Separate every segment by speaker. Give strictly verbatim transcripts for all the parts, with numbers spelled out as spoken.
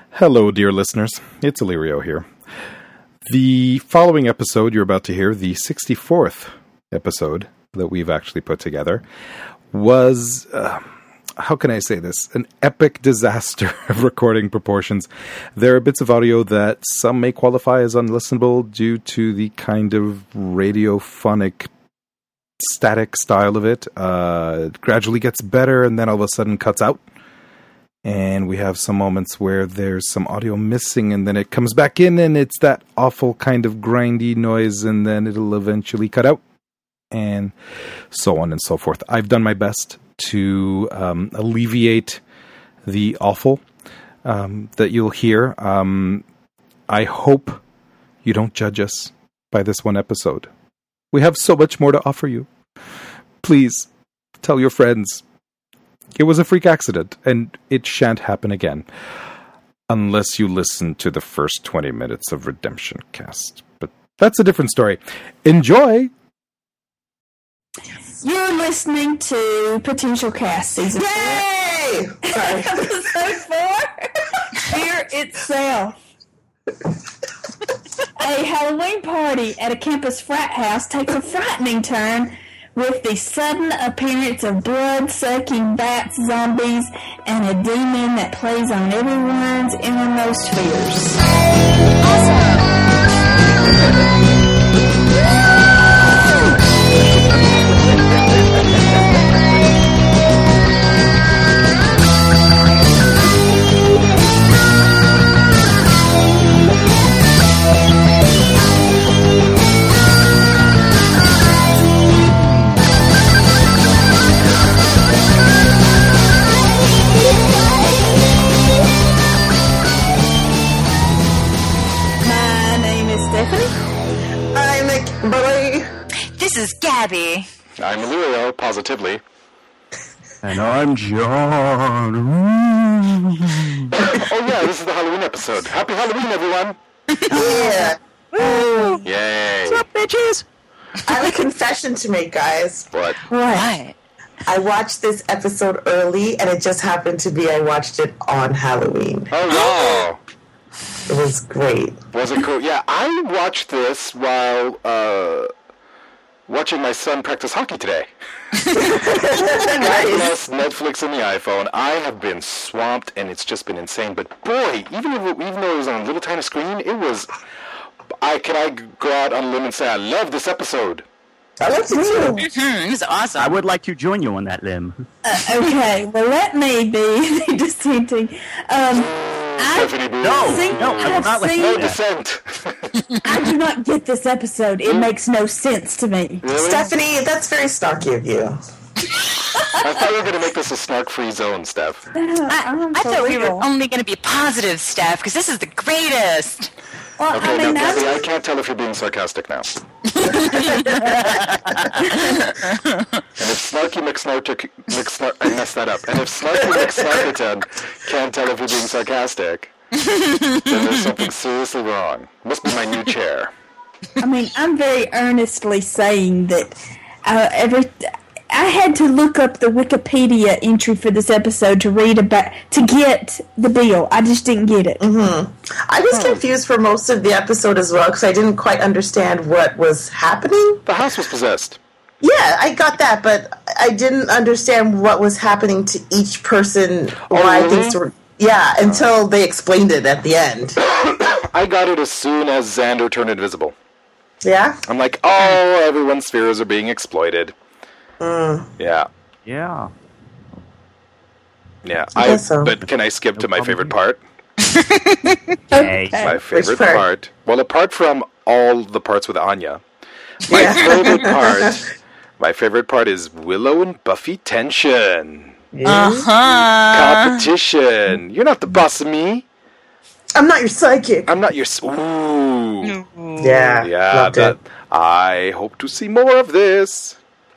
Speaker 1: Hello, dear listeners. It's Illyrio here. The following episode you're about to hear, the sixty-fourth episode that we've actually put together, was, uh, how can I say this, an epic disaster of recording proportions. There are bits of audio that some may qualify as unlistenable due to the kind of radiophonic static style of it. Uh, it gradually gets better and then all of a sudden cuts out. And we have some moments where there's some audio missing and then it comes back in and it's that awful kind of grindy noise and then it'll eventually cut out. And so on and so forth. I've done my best to um, alleviate the awful um, that you'll hear. Um, I hope you don't judge us by this one episode. We have so much more to offer you. Please tell your friends. It was a freak accident, and it shan't happen again. Unless you listen to the first twenty minutes of Redemption Cast. But that's a different story. Enjoy!
Speaker 2: You're listening to Potential Cast Season
Speaker 3: Yay!
Speaker 2: four. Sorry. Episode four. Fear Itself. A Halloween party at a campus frat house takes a frightening turn with the sudden appearance of blood-sucking bats, zombies, and a demon that plays on everyone's innermost fears. Awesome!
Speaker 4: This is Gabby.
Speaker 5: I'm Illyrio, positively.
Speaker 6: And I'm John.
Speaker 5: Oh yeah, this is the Halloween episode. Happy Halloween, everyone!
Speaker 3: Yeah.
Speaker 4: Woo!
Speaker 5: Yay!
Speaker 6: What's up, bitches?
Speaker 3: I have a confession to make, guys.
Speaker 5: What?
Speaker 4: What?
Speaker 3: I watched this episode early, and it just happened to be I watched it on Halloween.
Speaker 5: Oh wow!
Speaker 3: It was great.
Speaker 5: Was it cool? Yeah, I watched this while uh, watching my son practice hockey today.
Speaker 3: Nice.
Speaker 5: Plus Netflix and the iPhone. I have been swamped, and it's just been insane. But boy, even if it, even though it was on a little tiny screen, it was. I can I go out on a limb and say I love this episode.
Speaker 3: I loved it too.
Speaker 4: Mm-hmm. It was awesome.
Speaker 6: I would like to join you on that limb.
Speaker 2: Uh, okay, well, let me be the dissenting. Um,
Speaker 5: Stephanie Boo.
Speaker 6: No,
Speaker 2: See,
Speaker 6: no, I will
Speaker 2: I've
Speaker 6: not let
Speaker 2: seen-
Speaker 5: No
Speaker 6: you do that.
Speaker 5: dissent.
Speaker 2: I do not get this episode. It makes no sense to me.
Speaker 5: Really?
Speaker 3: Stephanie, that's very snarky of you.
Speaker 5: I thought you were going to make this a snark-free zone, Steph.
Speaker 2: Uh,
Speaker 4: I,
Speaker 2: I'm
Speaker 4: I
Speaker 2: for
Speaker 4: thought we were
Speaker 2: real.
Speaker 4: only going to be positive stuff because this is the greatest.
Speaker 2: Well,
Speaker 5: Okay,
Speaker 2: I mean,
Speaker 5: now, Gabby,
Speaker 2: I'm-
Speaker 5: I can't tell if you're being sarcastic now. And if Snarky McSnark, McSnark, I messed that up. And if Snarky McSnarkerton can't tell if you're being sarcastic, then there's something seriously wrong. Must be my new chair.
Speaker 2: I mean, I'm very earnestly saying that uh, every. I had to look up the Wikipedia entry for this episode to read about to get the bill. I just didn't get it.
Speaker 3: Mm-hmm. I was confused for most of the episode as well because I didn't quite understand what was happening.
Speaker 5: The house was possessed.
Speaker 3: Yeah, I got that, but I didn't understand what was happening to each person. Why
Speaker 5: really?
Speaker 3: things were. Yeah, until they explained it at the end.
Speaker 5: I got it as soon as Xander turned invisible.
Speaker 3: Yeah?
Speaker 5: I'm like, oh, everyone's fears are being exploited.
Speaker 3: Mm.
Speaker 5: Yeah.
Speaker 6: Yeah.
Speaker 5: Yeah.
Speaker 3: I
Speaker 5: I,
Speaker 3: guess so.
Speaker 5: But can I skip to my favorite part?
Speaker 6: Hey.
Speaker 5: My favorite
Speaker 3: part?
Speaker 5: part. Well, apart from all the parts with Anya, my
Speaker 3: Yeah.
Speaker 5: favorite part. My favorite part is Willow and Buffy tension.
Speaker 4: Uh-huh.
Speaker 5: Competition. You're not the boss of me.
Speaker 3: I'm not your psychic.
Speaker 5: I'm not your. S- Ooh.
Speaker 3: Yeah.
Speaker 5: Yeah.
Speaker 3: loved
Speaker 5: That,
Speaker 3: it.
Speaker 5: I hope to see more of this.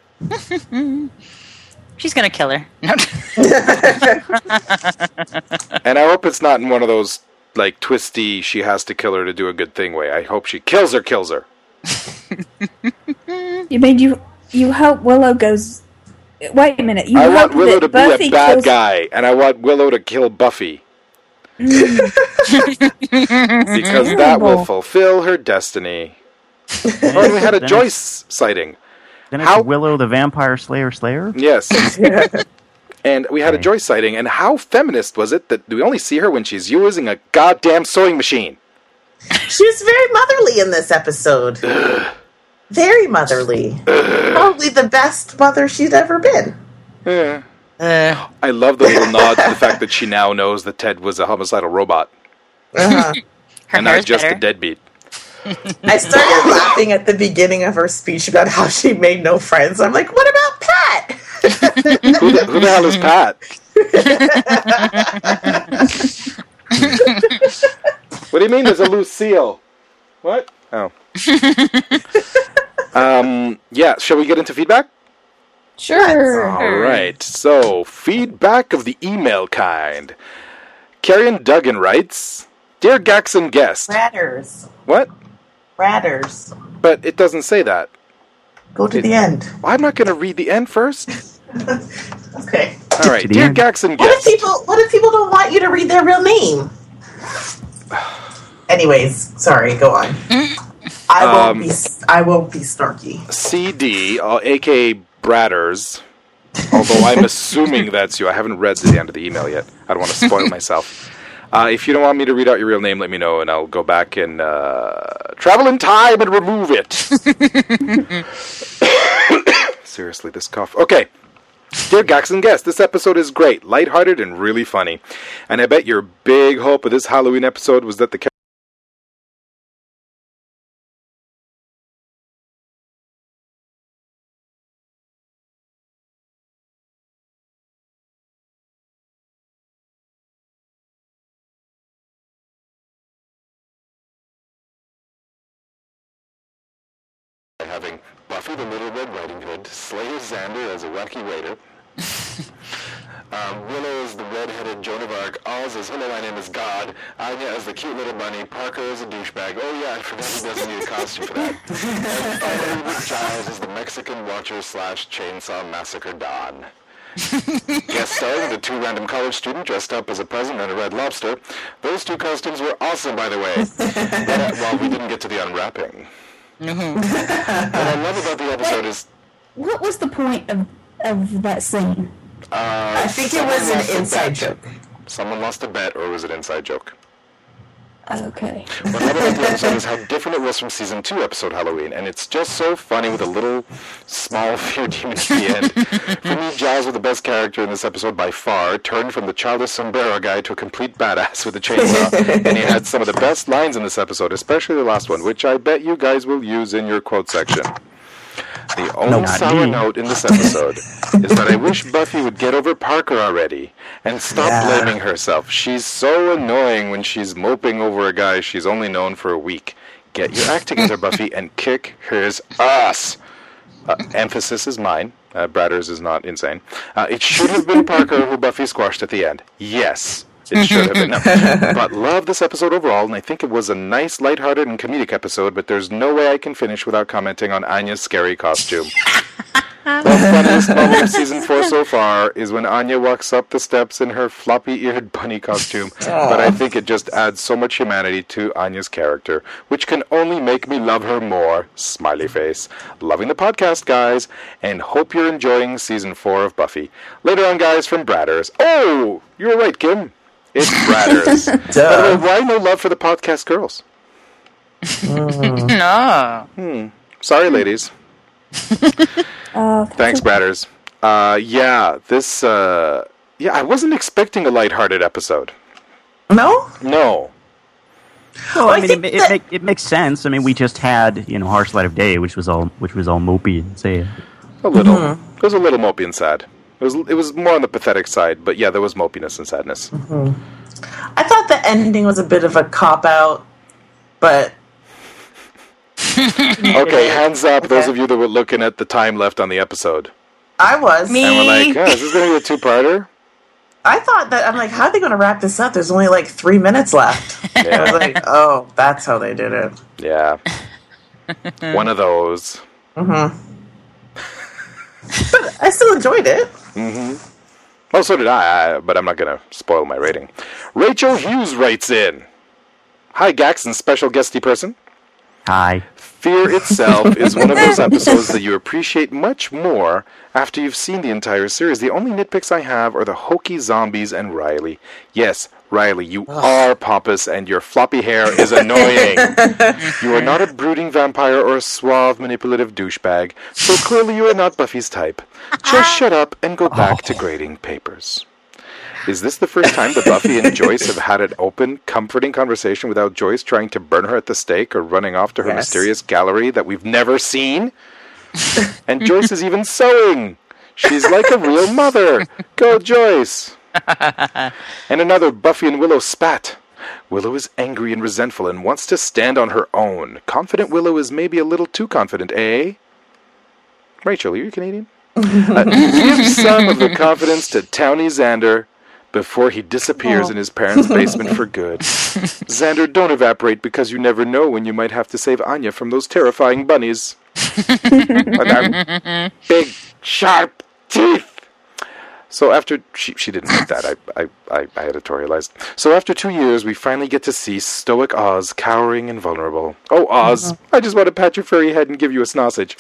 Speaker 4: She's going to kill her. No.
Speaker 5: And I hope it's not in one of those like twisty. She has to kill her to do a good thing way. I hope she kills her. Kills her.
Speaker 2: You mean you you hope Willow goes? Wait a minute. You
Speaker 5: I
Speaker 2: hope
Speaker 5: want Willow
Speaker 2: that
Speaker 5: to
Speaker 2: Buffy
Speaker 5: be a bad
Speaker 2: kills...
Speaker 5: guy, and I want Willow to kill Buffy.
Speaker 1: Because that will fulfill her destiny. Oh, and we had a
Speaker 6: Then
Speaker 1: Joyce sighting.
Speaker 6: Then it's
Speaker 1: How-
Speaker 6: Willow the Vampire Slayer Slayer?
Speaker 1: Yes. And we had a
Speaker 6: Okay.
Speaker 1: Joyce sighting, and how feminist was it that we only see her when she's using a goddamn sewing machine?
Speaker 3: She was very motherly in this episode. Very motherly. Probably the best mother she's ever been.
Speaker 1: Yeah.
Speaker 4: Uh,
Speaker 1: I love the little nod to the fact that she now knows that Ted was a homicidal robot
Speaker 3: Uh-huh.
Speaker 4: her
Speaker 1: and not
Speaker 4: hair's
Speaker 1: just
Speaker 4: better.
Speaker 1: a deadbeat.
Speaker 3: I started laughing at the beginning of her speech about how she made no friends. I'm like, what about Pat?
Speaker 1: Who the, who the hell is Pat? What do you mean there's a Lucille? What? Oh. um, yeah, shall we get into feedback?
Speaker 2: Sure.
Speaker 1: All right. So, feedback of the email kind. Carrion Duggan writes, Dear Gaxon guest.
Speaker 3: Ratters.
Speaker 1: What?
Speaker 3: Ratters.
Speaker 1: But it doesn't say that.
Speaker 3: Go to
Speaker 1: It-
Speaker 3: the end.
Speaker 1: Well, I'm not going to read the end first.
Speaker 3: Okay.
Speaker 1: All right.
Speaker 6: To the
Speaker 1: Dear
Speaker 6: end.
Speaker 1: Gaxon
Speaker 3: What if
Speaker 1: guest.
Speaker 3: people what if people don't want you to read their real name? Anyways, sorry, go on. I won't
Speaker 1: Um,
Speaker 3: be I won't be snarky.
Speaker 1: C D, uh, a k a. Bradders, although I'm assuming that's you. I haven't read to the end of the email yet. I don't want to spoil myself. Uh, if you don't want me to read out your real name, let me know, and I'll go back and uh, travel in time and remove it. Seriously, this cough. Okay. Dear Gaxon guest, this episode is great, lighthearted, and really funny. And I bet your big hope of this Halloween episode was that the having Buffy the Little Red Riding Hood, Slayer Xander as a wacky waiter, um, Willow as the red-headed Joan of Arc, Oz as Hello, my name is God, Anya as the cute little bunny, Parker as a douchebag, oh yeah, I forgot he doesn't need a costume for that, and finally Rick Giles as the Mexican Watcher slash Chainsaw Massacre Don. Guest starring the two random college students dressed up as a peasant and a red lobster. Those two costumes were awesome, by the way. But, uh, well, we didn't get to the unwrapping. What I love about the episode is
Speaker 2: What was the point of, of that scene?
Speaker 1: uh,
Speaker 3: I think it
Speaker 1: someone
Speaker 3: was an
Speaker 1: lost a
Speaker 3: inside
Speaker 1: bet.
Speaker 3: joke.
Speaker 1: Someone lost a bet, or was it an inside joke?
Speaker 2: Okay.
Speaker 1: What I love about the episode is how different it was from season two episode Halloween, and it's just so funny with a little small fear demon at the end. For me, Giles was the best character in this episode by far, turned from the childish sombrero guy to a complete badass with a chainsaw, and he had some of the best lines in this episode, especially the last one, which I bet you guys will use in your quote section. The only
Speaker 6: not
Speaker 1: sour
Speaker 6: me.
Speaker 1: note in this episode is that I wish Buffy would get over Parker already and stop
Speaker 3: Yeah.
Speaker 1: blaming herself. She's so annoying when she's moping over a guy she's only known for a week. Get your act together, Buffy, and kick his ass. Uh, emphasis is mine. Uh, Bradders is not insane. Uh, it should have been Parker who Buffy squashed at the end. Yes. It should have been. No. But love this episode overall, and I think it was a nice, lighthearted, and comedic episode, but there's no way I can finish without commenting on Anya's scary costume. The funniest moment of season four so far is when Anya walks up the steps in her floppy-eared bunny costume, but I think it just adds so much humanity to Anya's character, which can only make me love her more. Smiley face. Loving the podcast, guys, and hope you're enjoying season four of Buffy. Later on, guys, from Bradders. Oh, you were right, Kim. It's Bradders. By the way, why no love for the podcast girls?
Speaker 4: No.
Speaker 1: Sorry, ladies.
Speaker 2: Uh,
Speaker 1: Thanks, Bradders. Uh, yeah, this, uh, yeah, I wasn't expecting a lighthearted episode.
Speaker 3: No?
Speaker 1: No.
Speaker 6: Well,
Speaker 3: Well,
Speaker 6: I
Speaker 3: I
Speaker 6: mean,
Speaker 3: think
Speaker 6: it, it,
Speaker 3: that-
Speaker 6: make, it makes sense. I mean, we just had, you know, Harsh Light of Day, which was all which was all mopey and sad.
Speaker 1: A little. It was a little mopey and sad. It was, it was more on the pathetic side, but yeah, there was mopiness and sadness.
Speaker 3: I thought the ending was a bit of a cop out, but
Speaker 1: Okay, hands up, those
Speaker 3: Okay.
Speaker 1: of you that were looking at the time left on the episode.
Speaker 3: I was.
Speaker 4: Me.
Speaker 1: And we're like, oh, is this going to be a two-parter?
Speaker 3: I thought that I'm like, how are they going to wrap this up? There's only like three minutes left. I was
Speaker 1: Yeah.
Speaker 3: like, oh, that's how they did it.
Speaker 1: Yeah. One of those.
Speaker 3: But I still enjoyed it.
Speaker 5: Well, so did I, I but I'm not going to spoil my rating. Rachel Hughes writes in. Hi, Gax and special guesty person.
Speaker 6: Hi.
Speaker 5: Fear itself is one of those episodes that you appreciate much more after you've seen the entire series. The only nitpicks I have are the hokey zombies and Riley. Yes, Riley, you Ugh. are pompous and your floppy hair is annoying. You are not a brooding vampire or a suave, manipulative douchebag, so clearly you are not Buffy's type. Just shut up and go back oh. to grading papers. Is this the first time that Buffy and Joyce have had an open, comforting conversation without Joyce trying to burn her at the stake or running off to her yes. mysterious gallery that we've never seen? And Joyce is even sewing. She's like a real mother. Go, Joyce. And another Buffy and Willow spat. Willow is angry and resentful and wants to stand on her own. Confident Willow is maybe a little too confident, eh? Rachel, are you Canadian? uh, give some of the confidence to Townie Xander before he disappears oh. in his parents' basement for good. Xander, don't evaporate because you never know when you might have to save Anya from those terrifying bunnies. With their big, sharp teeth. So after... She, she didn't like that. I, I, I, I editorialized. So after two years, we finally get to see stoic Oz cowering and vulnerable. Oh, Oz, mm-hmm. I just want to pat your furry head and give you a sausage.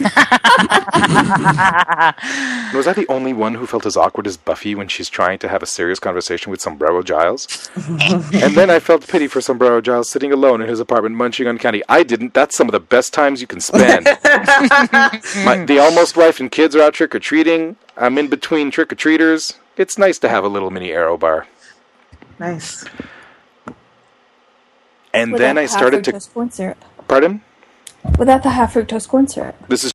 Speaker 5: Was I the only one who felt as awkward as Buffy when she's trying to have a serious conversation with Sombrero Giles? And then I felt pity for Sombrero Giles sitting alone in his apartment munching on candy. I didn't. That's some of the best times you can spend. My, the almost wife and kids are out trick-or-treating. I'm in between trick-or-treaters. It's nice to have a little mini Aero bar.
Speaker 3: Nice.
Speaker 5: And
Speaker 2: Without
Speaker 5: then I
Speaker 2: the
Speaker 5: started
Speaker 2: high fructose
Speaker 5: to...
Speaker 2: corn syrup.
Speaker 5: Pardon?
Speaker 2: Without the high fructose corn syrup.
Speaker 5: This is...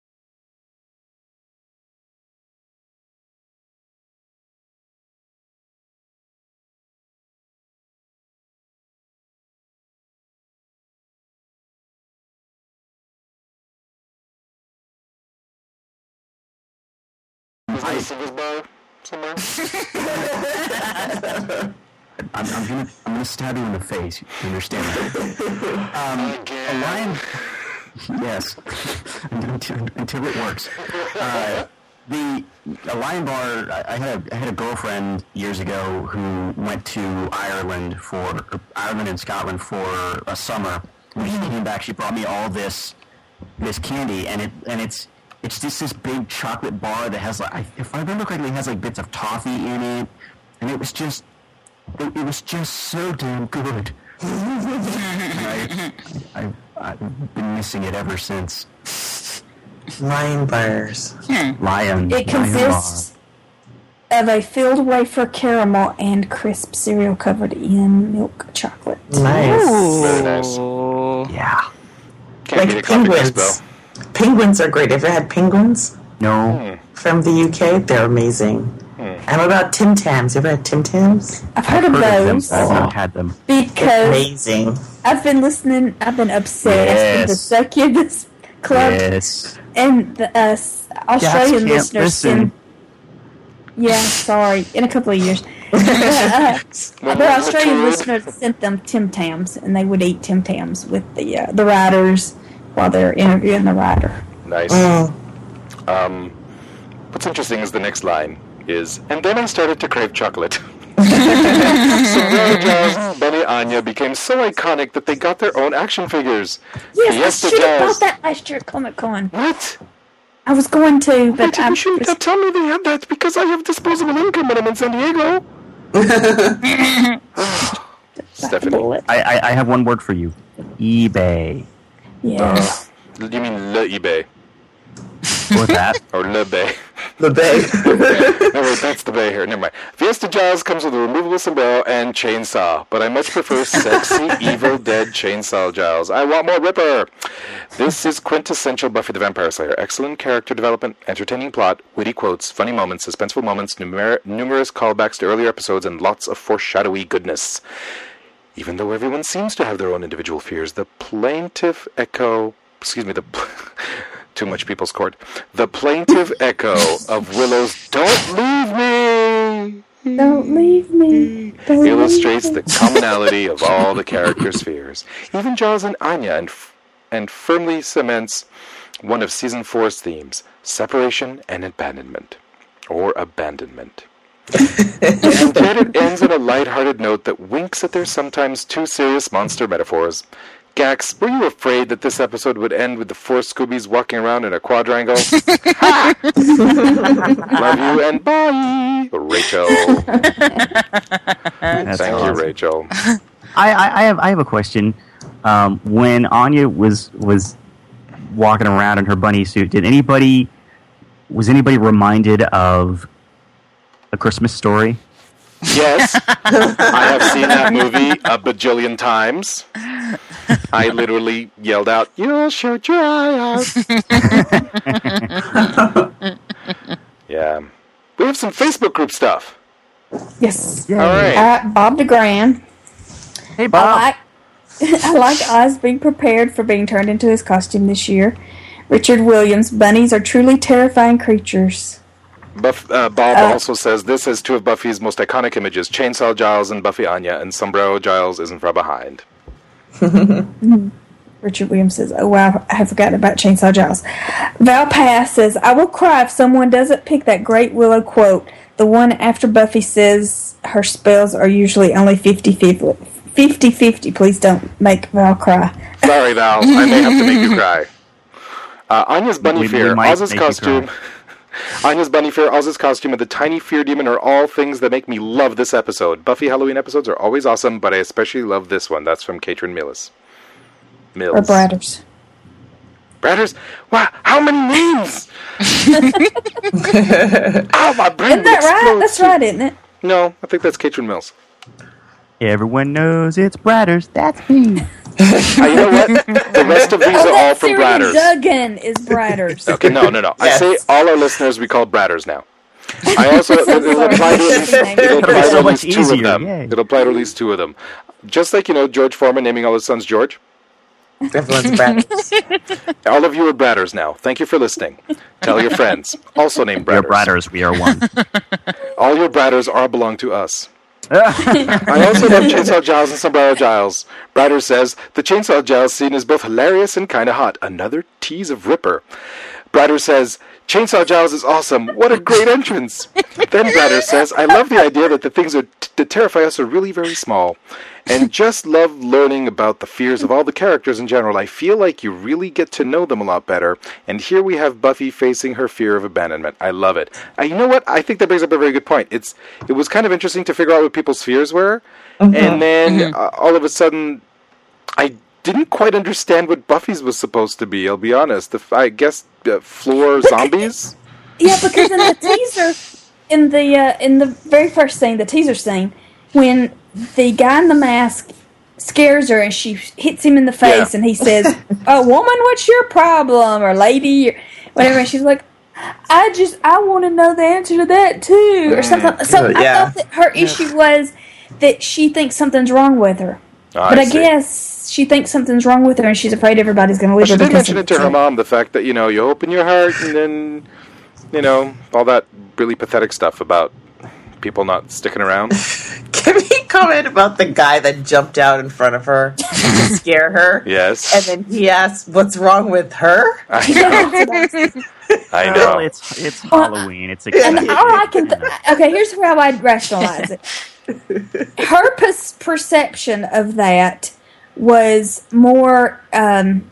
Speaker 6: I, I'm, I'm gonna I'm gonna stab you in the face. You understand that? Um, a lion. Yes, until, until it works. Uh, the a Lion Bar. I, I had a, I had a girlfriend years ago who went to Ireland for Ireland and Scotland for a summer. When she came back, she brought me all this this candy, and it and it's. It's just this big chocolate bar that has, like, if I remember correctly, it has like bits of toffee in it, and it was just, it, it was just so damn good. I, I, I've been missing it ever since.
Speaker 3: Lion bars.
Speaker 2: Hmm.
Speaker 6: Lion.
Speaker 2: It consists of a filled wafer caramel and crisp cereal covered in milk chocolate.
Speaker 3: Nice.
Speaker 4: Ooh.
Speaker 5: Very nice.
Speaker 6: Yeah.
Speaker 5: Can't
Speaker 3: Like penguins. Penguins are great. Have you had penguins?
Speaker 6: No.
Speaker 3: From the U K? They're amazing. Hmm. And what about Tim Tams? You ever had Tim Tams?
Speaker 2: I've heard
Speaker 6: I've
Speaker 2: of
Speaker 6: heard
Speaker 2: those.
Speaker 6: Of them, I've not had them.
Speaker 2: Because
Speaker 3: amazing.
Speaker 2: I've been listening, I've been obsessed
Speaker 6: Yes.
Speaker 2: with the Succubus Club.
Speaker 6: Yes.
Speaker 2: And the uh, Australian
Speaker 6: can't
Speaker 2: listeners
Speaker 6: listen.
Speaker 2: send... Yeah, sorry. In a couple of years. uh, the Australian listeners sent them Tim Tams, and they would eat Tim Tams with the uh, the writers while they're interviewing the writer.
Speaker 5: Nice.
Speaker 3: Mm.
Speaker 5: Um, what's interesting is the next line is, and then I started to crave chocolate. Sombrero Giles, Benny Anya became so iconic that they got their own action figures.
Speaker 2: Yes,
Speaker 5: Fiesta
Speaker 2: I should have
Speaker 5: Giles.
Speaker 2: bought that last year at Comic Con.
Speaker 5: What?
Speaker 2: I was going to, but
Speaker 5: Wait,
Speaker 2: I
Speaker 5: you shouldn't have told me they had that because I have disposable income when I'm in San Diego. Stephanie.
Speaker 6: I, I, I have one word for you. eBay.
Speaker 2: Yes.
Speaker 5: Uh, you mean Le eBay?
Speaker 6: What's that?
Speaker 5: Or Le Bay.
Speaker 3: The bay.
Speaker 5: No, wait, that's the bay here. Never mind. Fiesta Giles comes with a removable sombrero and chainsaw, but I much prefer sexy, evil, dead chainsaw Giles. I want more Ripper. This is quintessential Buffy the Vampire Slayer. Excellent character development, entertaining plot, witty quotes, funny moments, suspenseful moments, numer- numerous callbacks to earlier episodes, and lots of foreshadowy goodness. Even though everyone seems to have their own individual fears, the plaintive echo... Excuse me, the... Too much People's Court. The plaintive echo of Willow's "Don't leave me!
Speaker 2: Don't leave me. Don't
Speaker 5: illustrates
Speaker 2: leave me.
Speaker 5: the commonality of all the characters' fears. Even Giles and Anya, and, f- and firmly cements one of Season four's themes, separation and abandonment. Or abandonment. And yet it ends on a lighthearted note that winks at their sometimes too serious monster metaphors. Gax, were you afraid that this episode would end with the four Scoobies walking around in a quadrangle? Love you and bye, Rachel.
Speaker 6: That's
Speaker 5: Thank
Speaker 6: awesome.
Speaker 5: you, Rachel.
Speaker 6: I, I, I have I have a question. Um, when Anya was was walking around in her bunny suit, did anybody was anybody reminded of A Christmas Story?
Speaker 5: Yes, I have seen that movie a bajillion times. I literally yelled out, "You'll shoot your eye out." Yeah. We have some Facebook group stuff.
Speaker 2: Yes.
Speaker 5: All right.
Speaker 2: Uh, Bob DeGran.
Speaker 6: Hey,
Speaker 2: I
Speaker 6: Bob.
Speaker 2: like, I like Oz being prepared for being turned into his costume this year. Richard Williams, bunnies are truly terrifying creatures.
Speaker 5: Buff, uh, Bob
Speaker 2: Uh,
Speaker 5: also says this is two of Buffy's most iconic images: Chainsaw Giles and Buffy Anya, and Sombrero Giles isn't from behind.
Speaker 2: Richard Williams says, oh wow, I have forgotten about Chainsaw Giles. Val Pass says, I will cry if someone doesn't pick that great Willow quote, the one after Buffy says her spells are usually only fifty-fifty. fifty-fifty, please don't make Val cry.
Speaker 5: Sorry, Val, I may have to make you cry. Uh, Anya's bunny
Speaker 6: We- we
Speaker 5: fear,
Speaker 6: might
Speaker 5: Oz's
Speaker 6: make you
Speaker 5: costume, Anya's bunny fear, Oz's costume, and the tiny fear demon are all things that make me love this episode. Buffy Halloween episodes are always awesome, but I especially love this one. That's from Katrin Mills. Mills.
Speaker 2: Or Bradders.
Speaker 5: Bradders? Wow, how many names? Oh, my brain
Speaker 2: Isn't that right?
Speaker 5: explodes.
Speaker 2: That's right, isn't it?
Speaker 5: No, I think that's Katrin Mills.
Speaker 6: Everyone knows it's Bradders. That's me.
Speaker 5: Uh, you know what? The rest of these
Speaker 2: Oh,
Speaker 5: are all
Speaker 2: that's
Speaker 5: from
Speaker 2: Siri
Speaker 5: Bradders.
Speaker 2: Duggan is Bradders.
Speaker 5: Okay, no, no, no.
Speaker 3: Yes.
Speaker 5: I say all our listeners we call Bradders now. I also it'll, it'll apply to at least,
Speaker 2: Sorry.
Speaker 5: it'll apply to
Speaker 6: So
Speaker 5: at
Speaker 6: much
Speaker 5: least two of
Speaker 6: easier,
Speaker 5: them.
Speaker 6: yay.
Speaker 5: It'll apply to at least two of them. Just like, you know, George Foreman naming all his sons George.
Speaker 3: Everyone's Bradders.
Speaker 5: All of you are Bradders now. Thank you for listening. Tell your friends. Also named
Speaker 6: We are
Speaker 5: Bradders.
Speaker 6: Bradders. We are one.
Speaker 5: All your Bradders are belong to us. I also love Chainsaw Giles and Sombrero Giles. Bradders says, the Chainsaw Giles scene is both hilarious and kinda hot. Another tease of Ripper. Bradders says, Chainsaw Giles is awesome. What a great entrance. Then Bradders says, I love the idea that the things are t- that terrify us are really very small. And just love learning about the fears of all the characters in general. I feel like you really get to know them a lot better. And here we have Buffy facing her fear of abandonment. I love it. Uh, you know what? I think that brings up a very good point. It's It was kind of interesting to figure out what people's fears were. And then uh, all of a sudden, I didn't quite understand what Buffy's was supposed to be, I'll be honest. The, f- I guess uh, floor zombies?
Speaker 2: Yeah, because in the teaser, in the uh, in the very first scene, the teaser scene, when the guy in the mask scares her and she hits him in the face,
Speaker 5: Yeah.
Speaker 2: and he says, "Oh, woman, what's your problem?" or "Lady," or whatever, and she's like, "I just I want to know the answer to that too," or something. So
Speaker 3: Yeah.
Speaker 2: I thought that her issue was that she thinks something's wrong with her,
Speaker 5: Oh,
Speaker 2: but I,
Speaker 5: see.
Speaker 2: guess she thinks something's wrong with her, and she's afraid everybody's going to
Speaker 5: Well,
Speaker 2: leave
Speaker 5: she
Speaker 2: her.
Speaker 5: did
Speaker 2: because
Speaker 5: mention
Speaker 2: of
Speaker 5: it to her mom, the fact that, you know, you open your heart and then, you know, all that really pathetic stuff about people not sticking around.
Speaker 3: Can we comment about the guy that jumped out in front of her to scare her?
Speaker 5: Yes.
Speaker 3: And then he asked, what's wrong with her?
Speaker 5: I know. I
Speaker 6: Well,
Speaker 5: know.
Speaker 6: it's it's Halloween. It's a
Speaker 2: And all I can th- okay, here's how I'd rationalize it. Her per- perception of that was more. Um,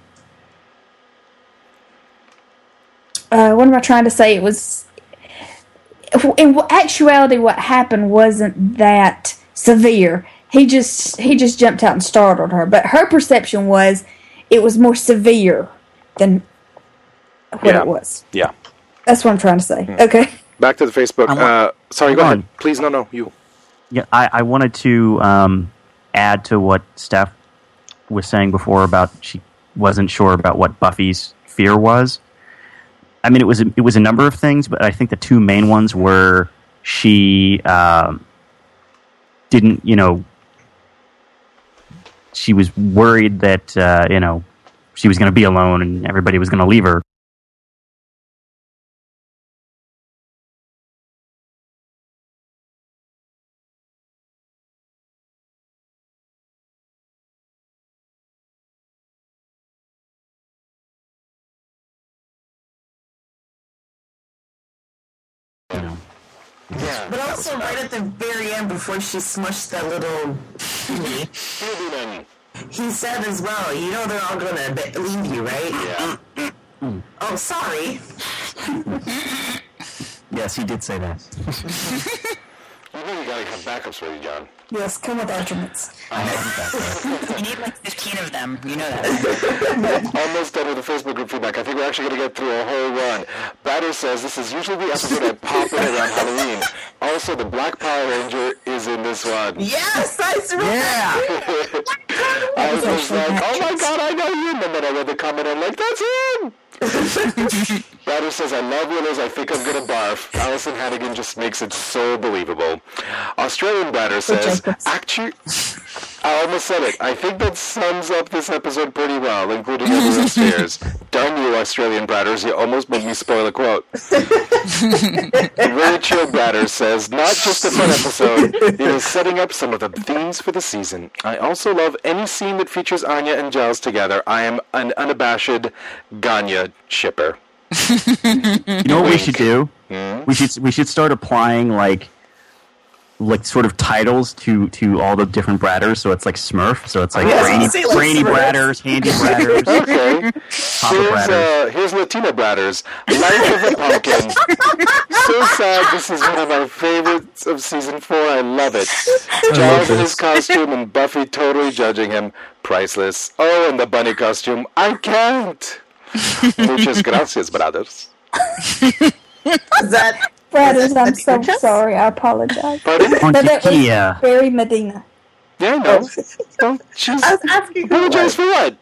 Speaker 2: uh, what am I trying to say? It was. In actuality, what happened wasn't that severe. He just he just jumped out and startled her. But her perception was it was more severe than what
Speaker 5: Yeah.
Speaker 2: it was.
Speaker 5: Yeah.
Speaker 2: That's what I'm trying to say. Okay.
Speaker 5: Back to the Facebook.
Speaker 6: I want-
Speaker 5: Uh, sorry,
Speaker 6: Hold
Speaker 5: go ahead.
Speaker 6: on.
Speaker 5: Please, no, no, you.
Speaker 6: Yeah, I, I wanted to um, add to what Steph was saying before about she wasn't sure about what Buffy's fear was. I mean, it was a, it was a number of things, but I think the two main ones were she um, didn't, you know, she was worried that uh, you know she was going to be alone and everybody was going to leave her. You know.
Speaker 5: Yeah.
Speaker 3: But also, right at the very end, before she smushed that little thingy, he said as well, you know they're all gonna be- leave you, right?
Speaker 5: Yeah.
Speaker 3: Oh, sorry.
Speaker 6: Yes, he did say that.
Speaker 5: You know you gotta have backups ready, John.
Speaker 2: Yes, come with arguments.
Speaker 4: You need like fifteen of them. You know that.
Speaker 5: Almost done with the Facebook group feedback. I think we're actually going to get through a whole run. Batter says this is usually the episode I pop in around Halloween. Also, the Black Power Ranger is in this one.
Speaker 3: Yes, I remember.
Speaker 6: Yeah.
Speaker 5: I was just like, oh my god, I know him. And then I read the comment, I'm like, that's him. Batter says, I love Willows, I think I'm going to barf. Allison Hannigan just makes it so believable. Australian Batter says, actually, I almost said it. I think that sums up this episode pretty well, including everyone upstairs. Darn you, Australian Bratters, you almost made me spoil a quote. Really Chill Bratter says, not just a fun episode, it is setting up some of the themes for the season. I also love any scene that features Anya and Giles together. I am an unabashed Ganya shipper.
Speaker 6: You know what we should do?
Speaker 5: Hmm?
Speaker 6: We should we should start applying like like sort of titles to, to all the different Bratters. So it's like Smurf. So it's like
Speaker 3: Yes,
Speaker 6: brainy,
Speaker 3: say like
Speaker 6: brainy
Speaker 3: Smurf.
Speaker 6: Bratters, handy Bratters,
Speaker 5: Okay.
Speaker 6: Papa
Speaker 5: Here's,
Speaker 6: Bratters.
Speaker 5: uh, here's Latina Bratters. Life of a Pumpkin. So sad. This is one of my favorites of season four. I love it. Giles in his costume and Buffy totally judging him. Priceless. Oh, and the bunny costume. I can't. Muchas gracias, brothers.
Speaker 3: Is that
Speaker 2: Brothers, I'm so
Speaker 3: Medina?
Speaker 2: sorry. I apologize.
Speaker 5: Pardon?
Speaker 2: But that was
Speaker 6: Ontikia.
Speaker 2: very Medina.
Speaker 5: Yeah, no. Don't just
Speaker 3: I was asking who it
Speaker 5: apologize
Speaker 3: was.
Speaker 5: for what?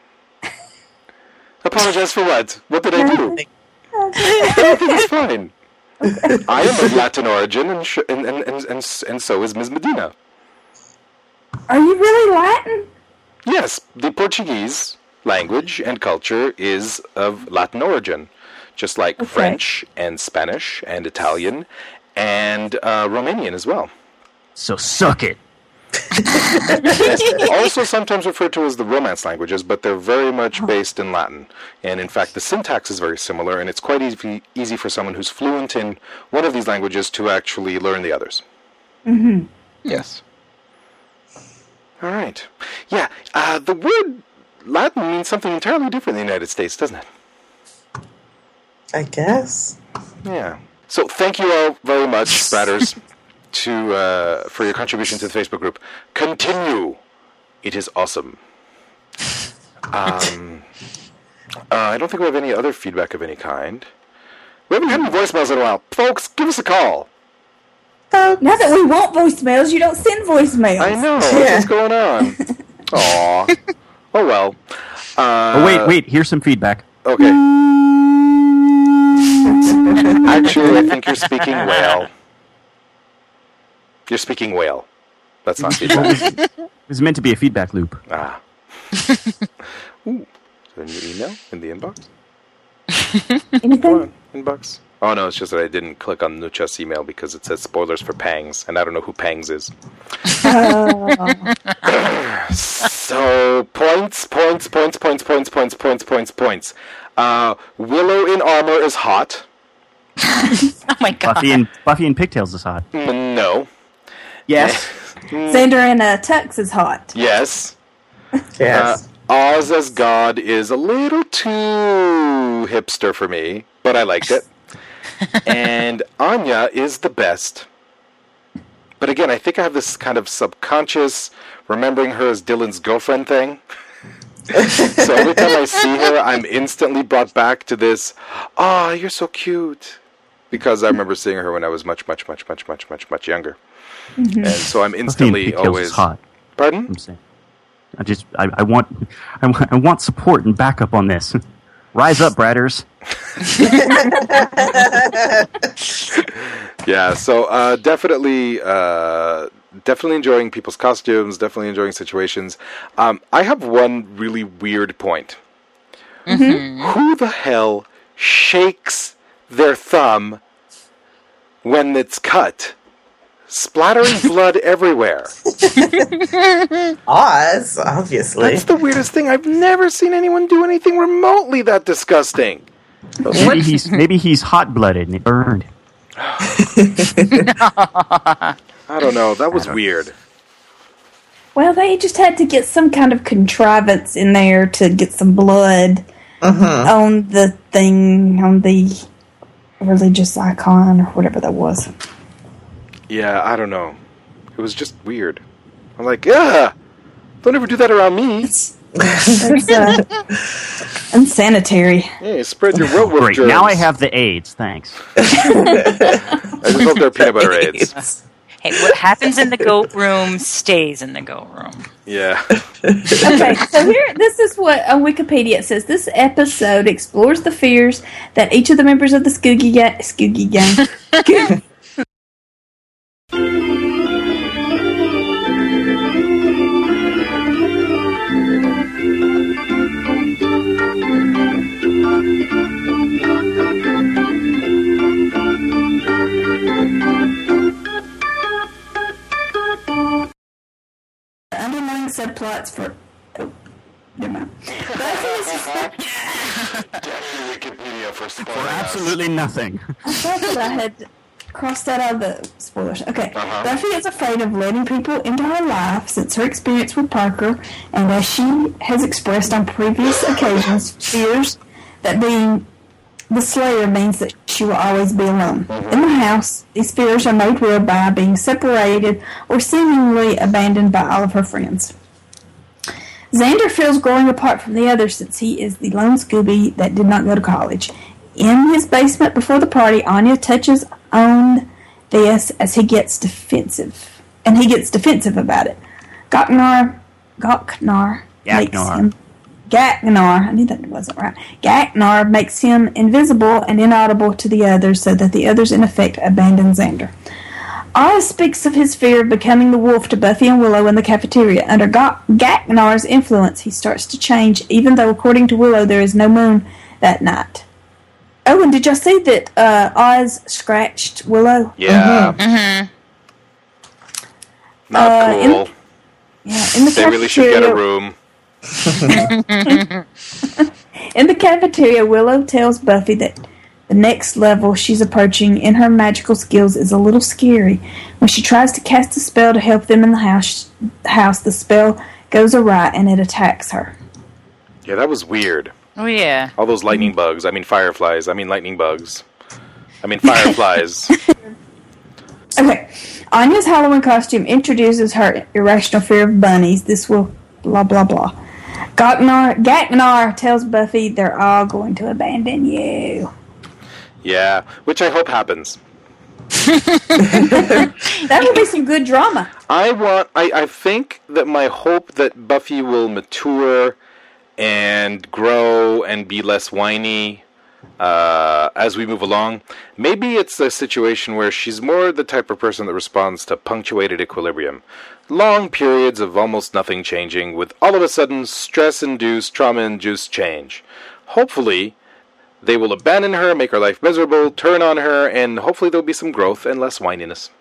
Speaker 5: Apologize for what? What did I do? Everything's fine. I am of Latin origin, and, sh- and, and, and, and, and so is Miz Medina.
Speaker 2: Are you really Latin?
Speaker 5: Yes, the Portuguese language and culture is of Latin origin, just like
Speaker 2: Okay.
Speaker 5: French and Spanish and Italian and uh, Romanian as well.
Speaker 6: So suck it.
Speaker 5: Yes. Also sometimes referred to as the Romance languages, but they're very much based in Latin. And in fact, the syntax is very similar, and it's quite easy, easy for someone who's fluent in one of these languages to actually learn the others. Mm-hmm. Yes. All right. Yeah, uh, the word Latin means something entirely different in the United States, doesn't it?
Speaker 3: I guess.
Speaker 5: Yeah. So thank you all very much, Spratters, to uh, for your contribution to the Facebook group. Continue. It is awesome. Um, uh, I don't think we have any other feedback of any kind. We haven't had any voicemails in a while. Folks, give us a call.
Speaker 2: Now that we want voicemails, you don't send voicemails.
Speaker 5: I know.
Speaker 3: Yeah.
Speaker 5: What's going on? Aw. Oh, well. Uh,
Speaker 6: Oh, wait, wait. Here's some feedback.
Speaker 5: Okay. Actually, I think you're speaking whale. You're speaking whale. That's not feedback.
Speaker 6: It was meant to be a feedback loop.
Speaker 5: Ah. Ooh. Is there a new email in the inbox? Come
Speaker 2: Anything?
Speaker 5: on, inbox. Oh, no, it's just that I didn't click on Nucha's email because it says spoilers for Pangs, and I don't know who Pangs is. So, points, points, points, points, points, points, points, points, points. Uh, Willow in armor is hot.
Speaker 4: Oh my god.
Speaker 6: Buffy and Buffy and Pigtails is hot.
Speaker 5: Mm, No.
Speaker 6: Yes.
Speaker 2: Xander in a tux is hot.
Speaker 5: Yes.
Speaker 3: Yes.
Speaker 5: Uh, Oz as God is a little too hipster for me, but I liked it. And Anya is the best. But again, I think I have this kind of subconscious remembering her as Dylan's girlfriend thing. So every time I see her, I'm instantly brought back to this, oh, you're so cute. Because I remember seeing her when I was much, much, much, much, much, much, much younger. And so I'm
Speaker 6: Buffy and
Speaker 5: instantly
Speaker 6: Pigtails
Speaker 5: always...
Speaker 6: is hot.
Speaker 5: Pardon?
Speaker 6: I'm saying. I just I, I want I, want- I want support and backup on this. Rise up, Bratters.
Speaker 5: Yeah, so uh, definitely, uh, definitely enjoying people's costumes. Definitely enjoying situations. Um, I have one really weird point. Who the hell shakes their thumb when it's cut, splattering blood everywhere?
Speaker 3: Oz, obviously.
Speaker 5: That's the weirdest thing. I've never seen anyone do anything remotely that disgusting.
Speaker 6: Maybe he's maybe he's hot blooded and it burned.
Speaker 1: I don't know. That was weird.
Speaker 2: Well, they just had to get some kind of contrivance in there to get some blood uh-huh. on the thing, on the religious icon or whatever that was.
Speaker 1: Yeah, I don't know. It was just weird. I'm like, yeah, don't ever do that around me.
Speaker 2: It's, it's uh, unsanitary.
Speaker 1: Hey, spread your werewolf
Speaker 6: Great,
Speaker 1: germs.
Speaker 6: now I have the AIDS, thanks.
Speaker 1: I just hope they're peanut butter AIDS.
Speaker 4: Hey, what happens in the goat room stays in the goat room.
Speaker 1: Yeah.
Speaker 2: Okay, so here, this is what on Wikipedia it says. This episode explores the fears that each of the members of the Scoogie Gang... Scoogie Gang... underlying subplots for... Oh, never mind.
Speaker 5: Wikipedia for
Speaker 6: For absolutely nothing.
Speaker 2: I thought that I had crossed that out of the spoilers. Okay.
Speaker 5: Uh-huh.
Speaker 2: Buffy is afraid of letting people into her life since her experience with Parker, and as she has expressed on previous occasions, fears that being the Slayer means that she will always be alone. Mm-hmm. In the house, these fears are made real by being separated or seemingly abandoned by all of her friends. Xander feels growing apart from the others since he is the lone Scooby that did not go to college. In his basement before the party, Anya touches on this as he gets defensive. And he gets defensive about it. Gaknar, Gaknar makes him... Gaknar, I knew that wasn't right. Gaknar makes him invisible and inaudible to the others so that the others, in effect, abandon Xander. Oz speaks of his fear of becoming the wolf to Buffy and Willow in the cafeteria. Under Ga- Gaknar's influence, he starts to change, even though, according to Willow, there is no moon that night. Oh, and did y'all see that uh, Oz scratched Willow?
Speaker 1: Yeah.
Speaker 4: Mm-hmm.
Speaker 1: Not
Speaker 2: Uh,
Speaker 1: cool.
Speaker 2: in- Yeah, in the
Speaker 1: They really should get a room.
Speaker 2: In the cafeteria, Willow tells Buffy that the next level she's approaching in her magical skills is a little scary. When she tries to cast a spell to help them in the house, house the spell goes awry and it attacks her.
Speaker 1: Yeah, that was weird.
Speaker 4: Oh, yeah.
Speaker 1: All those lightning bugs. I mean fireflies. I mean lightning bugs. I mean fireflies.
Speaker 2: Okay. Anya's Halloween costume introduces her irrational fear of bunnies. This will blah, blah, blah. Gaknar, Gaknar tells Buffy they're all going to abandon you.
Speaker 1: Yeah, which I hope happens.
Speaker 2: That would be some good drama.
Speaker 1: I want. I, I think that my hope that Buffy will mature and grow and be less whiny uh, as we move along. Maybe it's a situation where she's more the type of person that responds to punctuated equilibrium. Long periods of almost nothing changing, with all of a sudden stress-induced, trauma-induced change. Hopefully, they will abandon her, make her life miserable, turn on her, and hopefully there'll be some growth and less whininess.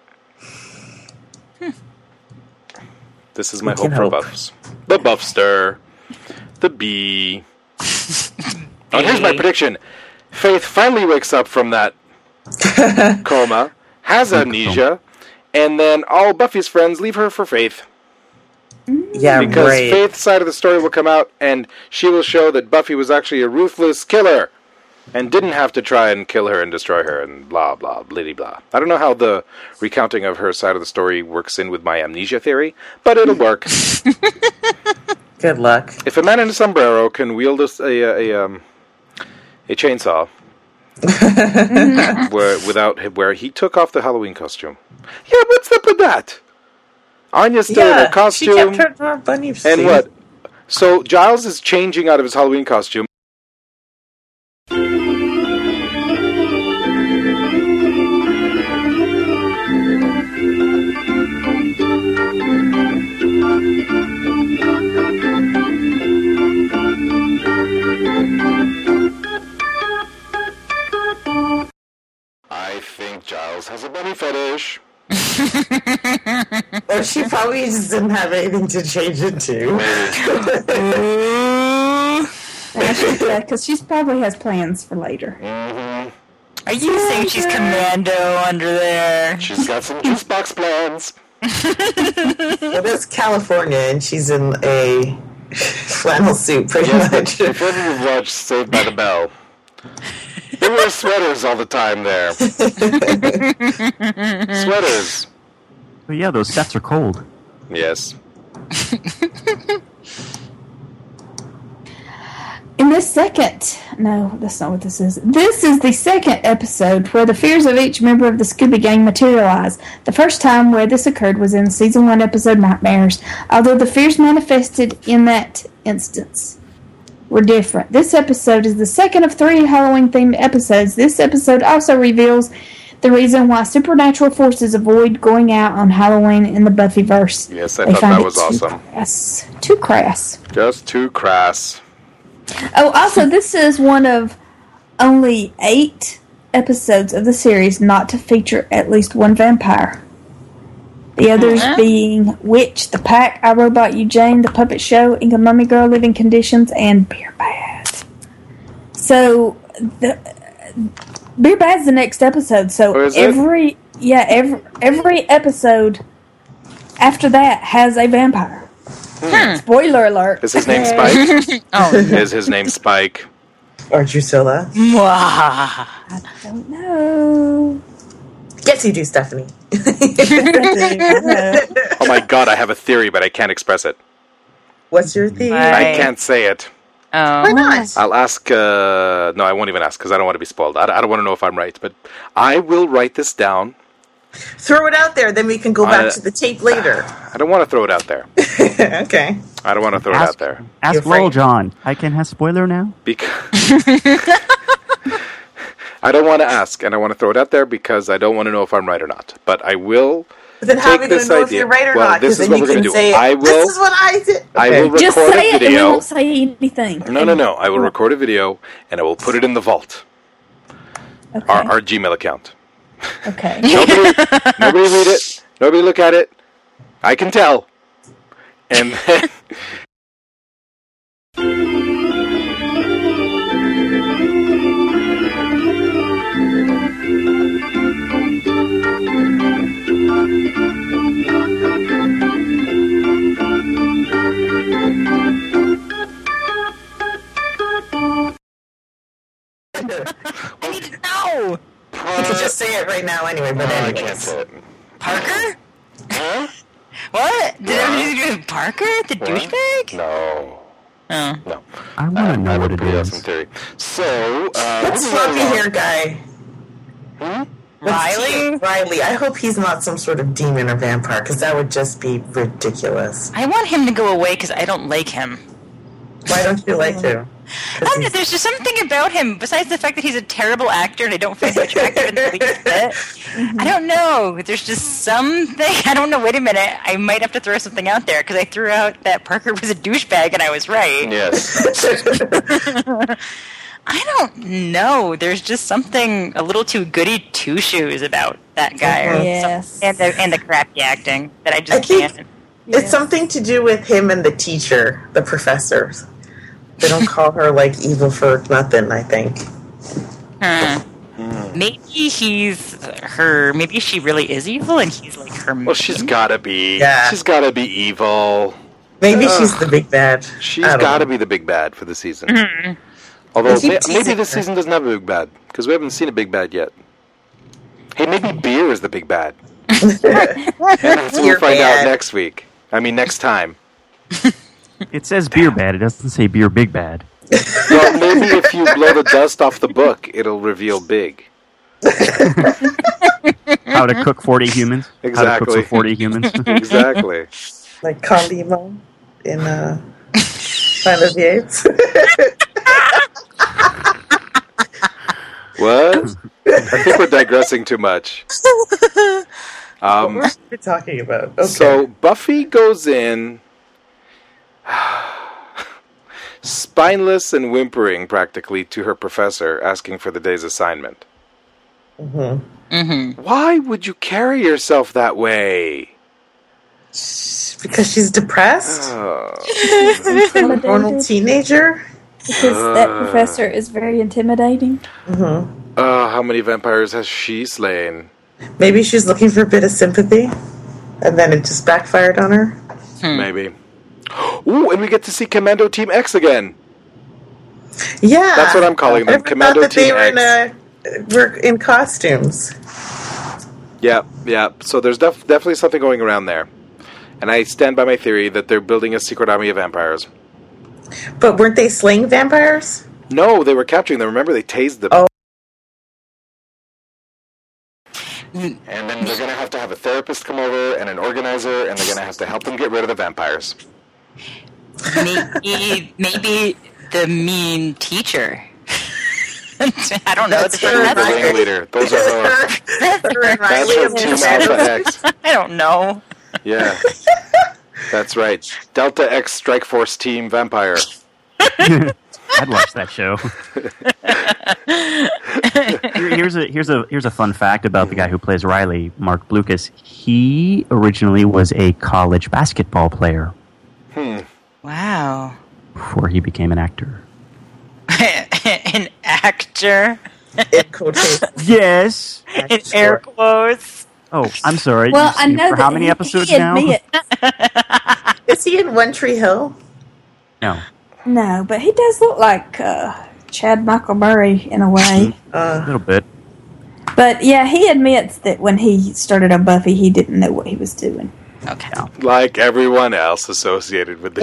Speaker 1: Hmm. This is my
Speaker 3: We
Speaker 1: hope
Speaker 3: can
Speaker 1: for
Speaker 3: hope.
Speaker 1: Buffs. The Buffster. The Bee. Oh, here's my prediction. Faith finally wakes up from that coma, has amnesia, and then all Buffy's friends leave her for Faith.
Speaker 3: Yeah,
Speaker 1: Because
Speaker 3: right.
Speaker 1: Faith's side of the story will come out, and she will show that Buffy was actually a ruthless killer, and didn't have to try and kill her and destroy her, and blah, blah, blitty, blah. I don't know how the recounting of her side of the story works in with my amnesia theory, but it'll work.
Speaker 3: Good luck.
Speaker 1: If a man in a sombrero can wield a, a, a, um, a chainsaw where, without where he took off the Halloween costume. Yeah, what's up with that? Anya's still in
Speaker 3: Yeah,
Speaker 1: her costume.
Speaker 3: she kept her bunny
Speaker 1: and
Speaker 3: suit.
Speaker 1: what? So Giles is changing out of his Halloween costume. I think Giles has a bunny fetish.
Speaker 3: Or she probably just didn't have anything to change it to.
Speaker 2: Yeah, because she probably has plans for later.
Speaker 1: Mm-hmm.
Speaker 4: Are you saying she's commando under there?
Speaker 5: She's got some juice box plans.
Speaker 3: Well, that's California, and she's in a flannel suit, pretty
Speaker 5: Yes,
Speaker 3: much.
Speaker 5: if ever you've watched Saved by the Bell, they wear sweaters all the time there. Sweaters.
Speaker 6: But yeah, those sets are cold.
Speaker 5: Yes.
Speaker 2: In this second, no, that's not what this is. This is the second episode where the fears of each member of the Scooby Gang materialize. The first time where this occurred was in season one episode Nightmares, although the fears manifested in that instance were different. This episode is the second of three Halloween-themed episodes. This episode also reveals the reason why supernatural forces avoid going out on Halloween in the Buffyverse.
Speaker 5: Yes, I
Speaker 2: They
Speaker 5: thought
Speaker 2: find
Speaker 5: that
Speaker 2: it
Speaker 5: was
Speaker 2: too
Speaker 5: awesome.
Speaker 2: Crass. Too crass.
Speaker 5: Just too crass.
Speaker 2: Oh, also, this is one of only eight episodes of the series not to feature at least one vampire. The others
Speaker 4: Uh-huh.
Speaker 2: being Witch, The Pack, I, Robot You, Jane, The Puppet Show, Inca Mummy Girl, Living Conditions, and Beer Bad. So, the, Beer Bad's the next episode. So
Speaker 5: Oh, is it?
Speaker 2: every yeah every every episode after that has a vampire. Spoiler alert.
Speaker 5: Is his name Spike?
Speaker 4: Oh,
Speaker 5: Is his name Spike?
Speaker 3: Or Drusilla.
Speaker 4: mwah.
Speaker 2: I don't know.
Speaker 3: Yes, you do, Stephanie.
Speaker 5: Oh my god, I have a theory, but I can't express it.
Speaker 3: What's your theme?
Speaker 4: Why?
Speaker 5: I can't say it.
Speaker 4: Oh.
Speaker 3: Why not?
Speaker 5: I'll ask, uh... No, I won't even ask, because I don't want to be spoiled. I, I don't want to know if I'm right, but I will write this down.
Speaker 3: Throw it out there, then we can go back
Speaker 5: I-
Speaker 3: to the tape later.
Speaker 5: I don't want to throw it out there.
Speaker 3: Okay.
Speaker 5: I don't want to throw it
Speaker 6: Ask,
Speaker 5: out there.
Speaker 3: You're
Speaker 6: ask
Speaker 3: afraid.
Speaker 6: Lowell John. I can have spoiler now?
Speaker 5: Because... I don't want to ask, and I want to throw it out there because I don't want to know if I'm right or not. But I will...
Speaker 3: But then how are
Speaker 5: Take
Speaker 3: we going
Speaker 5: this
Speaker 3: to know if
Speaker 5: idea.
Speaker 3: you're right or
Speaker 5: Well,
Speaker 3: not?
Speaker 5: this
Speaker 3: Because
Speaker 5: is
Speaker 3: then
Speaker 5: what
Speaker 3: you
Speaker 5: we're gonna
Speaker 3: can
Speaker 5: do.
Speaker 3: say,
Speaker 5: I will-
Speaker 3: this is what I did.
Speaker 5: I
Speaker 3: Okay.
Speaker 5: will record
Speaker 2: Just
Speaker 5: a
Speaker 2: say it and we
Speaker 5: video.
Speaker 2: won't say anything.
Speaker 5: No, no, no. I will record a video, and I will put it in the vault.
Speaker 2: Okay.
Speaker 5: Our, our Gmail account.
Speaker 2: okay.
Speaker 5: Nobody, nobody read it. Nobody look at it. I can tell. And then...
Speaker 4: I need to know.
Speaker 3: You can just say it right now anyway, but
Speaker 5: I can't
Speaker 3: anyways.
Speaker 5: say it.
Speaker 4: Parker?
Speaker 5: Huh?
Speaker 4: What? Did everything to do with Parker, the
Speaker 5: What?
Speaker 4: douchebag?
Speaker 5: No.
Speaker 4: Oh.
Speaker 5: No.
Speaker 6: I want to
Speaker 5: Um,
Speaker 6: know
Speaker 5: I
Speaker 6: what
Speaker 5: have a
Speaker 6: it
Speaker 5: pretty
Speaker 6: is.
Speaker 5: awesome theory. So, uh...
Speaker 3: What's
Speaker 5: moving right
Speaker 3: floppy
Speaker 5: along.
Speaker 3: hair guy?
Speaker 5: Hmm?
Speaker 3: What's
Speaker 4: Riley?
Speaker 3: he- Riley. I hope he's not some sort of demon or vampire, because that would just be ridiculous.
Speaker 4: I want him to go away because I don't like him.
Speaker 3: Why don't you like him?
Speaker 4: I don't know, there's just something about him, besides the fact that he's a terrible actor and I don't find him attractive in the least bit. I don't know. There's just something. I don't know. Wait a minute. I might have to throw something out there because I threw out that Parker was a douchebag and I was right.
Speaker 5: Yes.
Speaker 4: I don't know. There's just something a little too goody two shoes about that guy, or
Speaker 2: Yes.
Speaker 4: some- and the and the crappy acting that I
Speaker 3: I
Speaker 4: just
Speaker 3: think
Speaker 4: can't.
Speaker 3: it's something to do with him and the teacher, the professor. They don't call her, like, evil for nothing, I think.
Speaker 4: Huh. Maybe he's her. Maybe she really is evil, and he's like her.
Speaker 5: Well, she's gotta be.
Speaker 3: Yeah.
Speaker 5: She's gotta be evil.
Speaker 3: Maybe
Speaker 5: Ugh.
Speaker 3: she's the big bad.
Speaker 5: She's
Speaker 3: I don't
Speaker 5: gotta
Speaker 3: know.
Speaker 5: be the big bad for the season.
Speaker 4: Mm-hmm.
Speaker 5: Although,
Speaker 3: They keep
Speaker 5: may- maybe
Speaker 3: teasing
Speaker 5: this
Speaker 3: her.
Speaker 5: season doesn't have a big bad, because we haven't seen a big bad yet. Hey, maybe beer is the big bad. And that's what we'll
Speaker 3: Beer
Speaker 5: find out
Speaker 3: bad.
Speaker 5: next week. I mean, next time.
Speaker 6: It says beer bad. It doesn't say beer big bad.
Speaker 5: Well, maybe if you blow the dust off the book, it'll reveal big.
Speaker 6: How to cook forty humans. How to
Speaker 5: Exactly.
Speaker 6: cook for forty humans.
Speaker 5: Exactly.
Speaker 3: Like Kalima in uh, Planet of the Apes.
Speaker 5: What? I think we're digressing too much. Um,
Speaker 3: What are we talking about? Okay.
Speaker 5: So Buffy goes in, spineless and whimpering practically, to her professor, asking for the day's assignment.
Speaker 4: Mm-hmm.
Speaker 5: Why would you carry yourself that way?
Speaker 3: because she's depressed?
Speaker 5: Oh.
Speaker 3: A normal teenager?
Speaker 2: Because that professor is very intimidating.
Speaker 3: Mm-hmm.
Speaker 1: Uh, how many vampires has she slain?
Speaker 3: Maybe she's looking for a bit of sympathy, and then it just backfired on her.
Speaker 4: Hmm.
Speaker 1: Maybe. Ooh, and we get to see Commando Team X again.
Speaker 3: Yeah,
Speaker 1: That's what I'm calling them,
Speaker 3: I never
Speaker 1: Commando
Speaker 3: thought that they
Speaker 1: Team
Speaker 3: were in,
Speaker 1: X.
Speaker 3: a, were in costumes.
Speaker 1: Yeah, yeah. So there's def- definitely something going around there. And I stand by my theory that they're building a secret army of vampires.
Speaker 3: But weren't they slaying vampires?
Speaker 1: No, they were capturing them. Remember, they tased them.
Speaker 3: Oh.
Speaker 5: And then they're going to have to have a therapist come over and an organizer, and they're going to have to help them get rid of the vampires.
Speaker 4: Maybe, maybe the mean teacher. I don't know.
Speaker 3: That's
Speaker 4: The
Speaker 3: her,
Speaker 4: that's
Speaker 3: right?
Speaker 1: The ringleader. Those are her.
Speaker 4: That's
Speaker 3: Her
Speaker 4: her.
Speaker 3: and
Speaker 1: That's
Speaker 3: Riley
Speaker 1: from
Speaker 3: of
Speaker 1: Team
Speaker 3: Commando.
Speaker 1: Alpha X.
Speaker 4: I don't know.
Speaker 1: Yeah. That's right. Delta X Strike Force Team Vampire.
Speaker 6: I'd watch that show. Here- here's a here's a here's a fun fact about the guy who plays Riley, Mark Blucas. He originally was a college basketball player
Speaker 1: Hmm.
Speaker 4: Wow.
Speaker 6: before he became an actor.
Speaker 4: An actor
Speaker 3: In quotations.
Speaker 6: Yes.
Speaker 4: in air quotes.
Speaker 6: Oh, I'm sorry.
Speaker 2: Well,
Speaker 6: You've
Speaker 2: I
Speaker 6: seen
Speaker 2: know
Speaker 6: for
Speaker 2: that
Speaker 6: how many
Speaker 2: he-
Speaker 6: episodes
Speaker 2: he
Speaker 6: now?
Speaker 2: admit-
Speaker 3: Is he in One Tree Hill?
Speaker 6: No.
Speaker 2: No, but he does look like uh, Chad Michael Murray in a way.
Speaker 6: A
Speaker 3: Uh,
Speaker 6: little bit.
Speaker 2: But yeah, he admits that when he started on Buffy, he didn't know what he was doing.
Speaker 4: Okay.
Speaker 1: Like everyone else associated with the